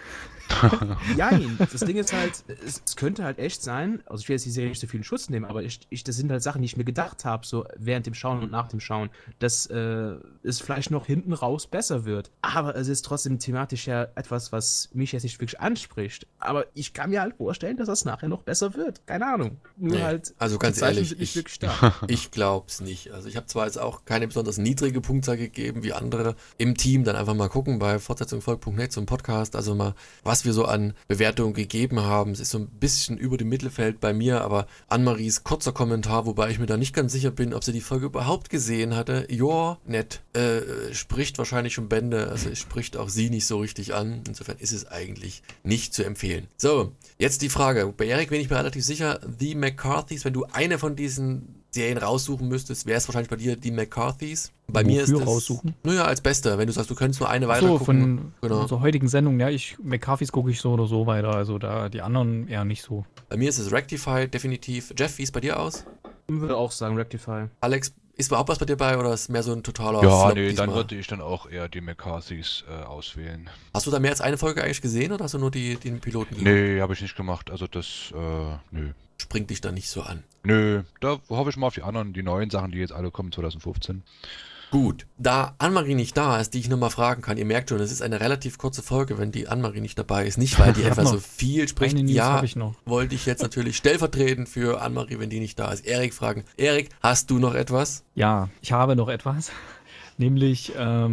Jein, das Ding ist halt, es könnte halt echt sein, also ich will jetzt die Serie nicht so viel in Schutz nehmen, aber das sind halt Sachen, die ich mir gedacht habe, so während dem Schauen und nach dem Schauen, dass es vielleicht noch hinten raus besser wird. Aber es ist trotzdem thematisch ja etwas, was mich jetzt nicht wirklich anspricht. Aber ich kann mir halt vorstellen, dass das nachher noch besser wird. Keine Ahnung. Nur Nee, halt, also ganz die Zeichen ehrlich, sind nicht wirklich da. Ich glaub's nicht. Also ich habe zwar jetzt auch keine besonders niedrige Punktzahl gegeben wie andere im Team, dann einfach mal gucken bei fortsetzungvolk.net zum Podcast, also mal, was wir so an Bewertungen gegeben haben. Es ist so ein bisschen über dem Mittelfeld bei mir, aber Annemaries kurzer Kommentar, wobei ich mir da nicht ganz sicher bin, ob sie die Folge überhaupt gesehen hatte. Joa, nett. Spricht wahrscheinlich schon Bände, also es spricht auch sie nicht so richtig an. Insofern ist es eigentlich nicht zu empfehlen. So, jetzt die Frage. Bei Erik bin ich mir relativ sicher, The McCarthys, wenn du eine von diesen Serien raussuchen müsstest, wäre es wahrscheinlich bei dir die McCarthys. Bei mir ist das raussuchen? Naja, als Beste. Wenn du sagst, du könntest nur eine weiter So, gucken. von unserer heutigen Sendung, ja, McCarthys gucke ich so oder so weiter, also da die anderen eher nicht so. Bei mir ist es Rectify, definitiv. Jeff, wie ist bei dir aus? Ich würde auch sagen, Rectify. Alex, ist überhaupt was bei dir bei oder ist mehr so ein totaler Ja, Flop nee, diesmal? dann würde ich dann auch eher die McCarthys auswählen. Hast du da mehr als eine Folge eigentlich gesehen oder hast du nur den Piloten gesehen? Nee, habe ich nicht gemacht. Also das, nö. Springt dich da nicht so an. Nö, da hoffe ich mal auf die anderen, die neuen Sachen, die jetzt alle kommen 2015. Gut, da Annemarie nicht da ist, die ich nochmal fragen kann, ihr merkt schon, es ist eine relativ kurze Folge, wenn die Annemarie nicht dabei ist. Nicht, weil die Ich hab etwa noch so viel spricht. eine News Ja, hab ich noch. wollte ich jetzt natürlich stellvertretend für Annemarie, wenn die nicht da ist, Erik fragen. Erik, hast du noch etwas? Ja, ich habe noch etwas, nämlich,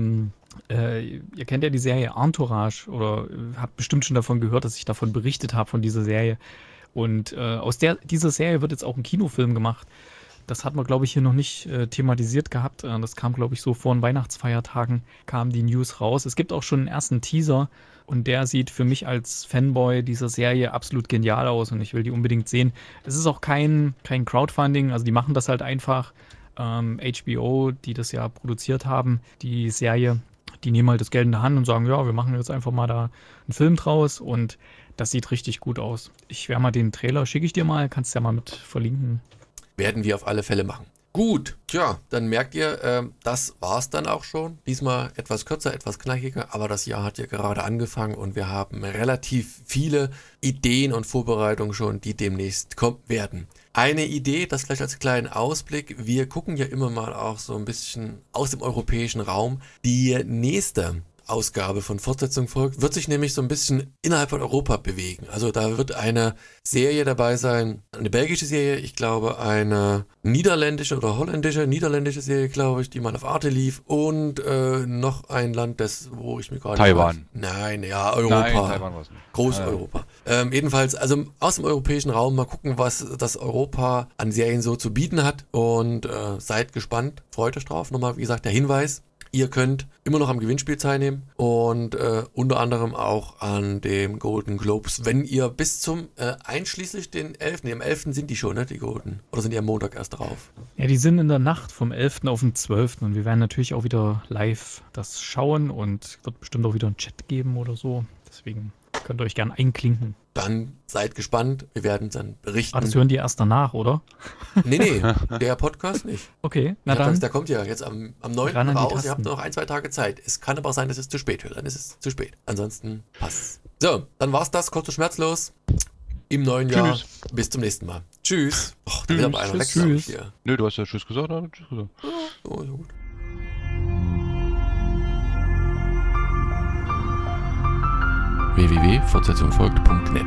ihr kennt ja die Serie Entourage oder habt bestimmt schon davon gehört, dass ich davon berichtet habe, von dieser Serie. Und aus dieser Serie wird jetzt auch ein Kinofilm gemacht. Das hat man, glaube ich, hier noch nicht thematisiert gehabt. Das kam, glaube ich, so vor den Weihnachtsfeiertagen, kamen die News raus. Es gibt auch schon einen ersten Teaser und der sieht für mich als Fanboy dieser Serie absolut genial aus und ich will die unbedingt sehen. Es ist auch kein Crowdfunding, also die machen das halt einfach. HBO, die das ja produziert haben, die Serie, die nehmen halt das Geld in der Hand und sagen, ja, wir machen jetzt einfach mal da einen Film draus und das sieht richtig gut aus. Ich werde mal den Trailer, schicke ich dir mal, kannst ja mal mit verlinken. Werden wir auf alle Fälle machen. Gut, tja, dann merkt ihr, das war's dann auch schon. Diesmal etwas kürzer, etwas knackiger, aber das Jahr hat ja gerade angefangen und wir haben relativ viele Ideen und Vorbereitungen schon, die demnächst kommen werden. Eine Idee, das gleich als kleinen Ausblick, wir gucken ja immer mal auch so ein bisschen aus dem europäischen Raum. Die nächste Ausgabe von Fortsetzung folgt, wird sich nämlich so ein bisschen innerhalb von Europa bewegen. Also da wird eine Serie dabei sein, eine belgische Serie, ich glaube eine niederländische oder niederländische Serie, glaube ich, die mal auf Arte lief und noch ein Land, wo ich mir gerade... Taiwan. Nein, ja, Europa. Nein, Taiwan war es nicht. Groß-Europa. Jedenfalls, also aus dem europäischen Raum mal gucken, was das Europa an Serien so zu bieten hat und seid gespannt, freut euch drauf. Nochmal, wie gesagt, der Hinweis. Ihr könnt immer noch am Gewinnspiel teilnehmen und unter anderem auch an dem Golden Globes, wenn ihr bis zum einschließlich den 11., am 11. sind die schon, ne, die Golden, oder sind die am Montag erst drauf? Ja, die sind in der Nacht vom 11. auf den 12. und wir werden natürlich auch wieder live das schauen und wird bestimmt auch wieder einen Chat geben oder so. Deswegen Könnt ihr euch gern einklinken. Dann seid gespannt. Wir werden dann berichten. Ah, das hören die erst danach, oder? Nee, der Podcast nicht. Okay, na dann. Der kommt ja jetzt am 9. Ran an die raus. Ihr Tasten. habt noch 1-2 Tage Zeit. Es kann aber auch sein, dass es zu spät wird. Dann ist es zu spät. Ansonsten passt. So, dann war's das. Kurz und schmerzlos. Im neuen Jahr. Tschüss. Bis zum nächsten Mal. Tschüss. Och, da will aber einer weg, Tschüss. glaub ich, hier. Nö, du hast ja Tschüss gesagt, oder? Tschüss gesagt. Oh, so gut. www.fortsetzungfolgt.net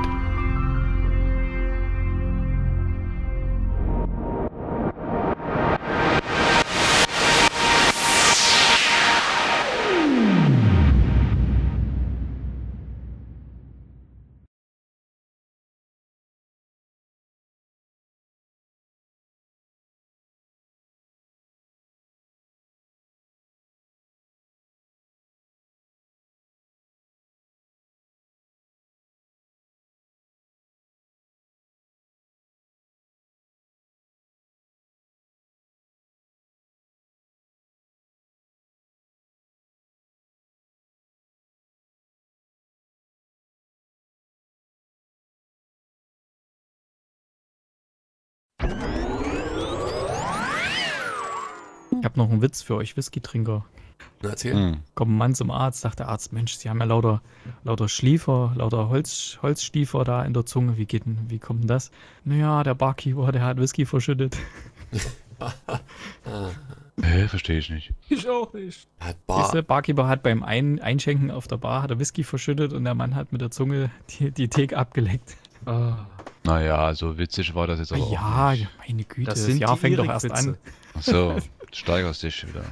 Ich habe noch einen Witz für euch Whisky-Trinker. Na, erzähl. Hm. Kommt ein Mann zum Arzt, sagt der Arzt, Mensch, Sie haben ja lauter Schliefer, lauter Holzstiefer da in der Zunge. Wie kommt denn das? Naja, der Barkeeper, der hat Whisky verschüttet. Verstehe ich nicht. Ich auch nicht. Hat Der Barkeeper hat beim Einschenken auf der Bar hat er Whisky verschüttet und der Mann hat mit der Zunge die Theke abgeleckt. Ah, Naja, so witzig war das jetzt aber Ja, auch nicht. meine Güte, das das sind Jahr die fängt doch erst Erik-Witze. an. Ach so, steigerst dich wieder.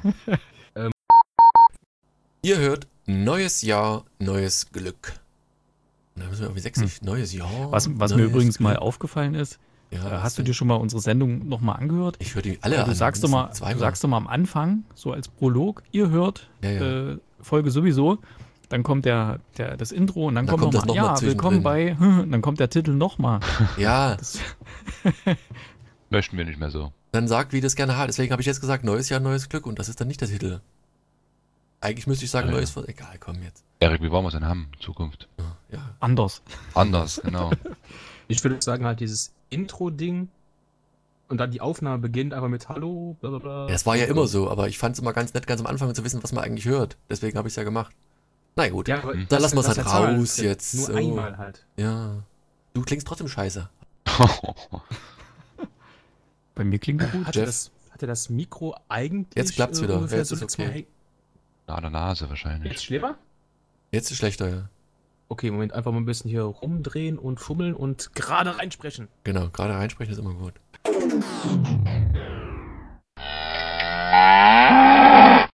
Ihr hört neues Jahr, neues Glück. Und da müssen wir irgendwie 60. Neues Jahr. Was mir neues übrigens mal Glück. aufgefallen ist, Ja, hast du dir schon mal unsere Sendung nochmal angehört? Ich höre die alle Du an. sagst, doch mal, du sagst doch mal am Anfang, so als Prolog, ihr hört Ja. Folge sowieso, dann kommt das Intro und dann Dann kommt kommt das nochmal, noch mal willkommen bei, dann kommt der Titel nochmal. Ja, Möchten wir nicht mehr so. dann sag, wie du es gerne halt. Deswegen habe ich jetzt gesagt, neues Jahr, neues Glück. Und das ist dann nicht der Titel. Eigentlich müsste ich sagen, Ja. neues... Egal, komm jetzt. Erik, wie wollen wir es denn haben in Zukunft? Ja. Anders. Anders, genau. ich würde sagen, halt dieses Intro-Ding und dann die Aufnahme beginnt einfach mit Hallo, bla bla bla. Es war ja immer so, aber ich fand es immer ganz nett, ganz am Anfang zu wissen, was man eigentlich hört. Deswegen habe ich es ja gemacht. Na gut, Ja, aber Dann das- lassen wir's das halt erzähl mal, raus jetzt, Nur so. einmal halt. ja. Du klingst trotzdem scheiße. Bei mir klingt gut. Hatte das Mikro eigentlich Jetzt klappt's wieder. ungefähr Jetzt so ist okay. Na, der Nase Jetzt wahrscheinlich. schlimmer? Jetzt ist schlechter, ja. Okay, Moment, einfach mal ein bisschen hier rumdrehen und fummeln und gerade reinsprechen. Genau, gerade reinsprechen ist immer gut.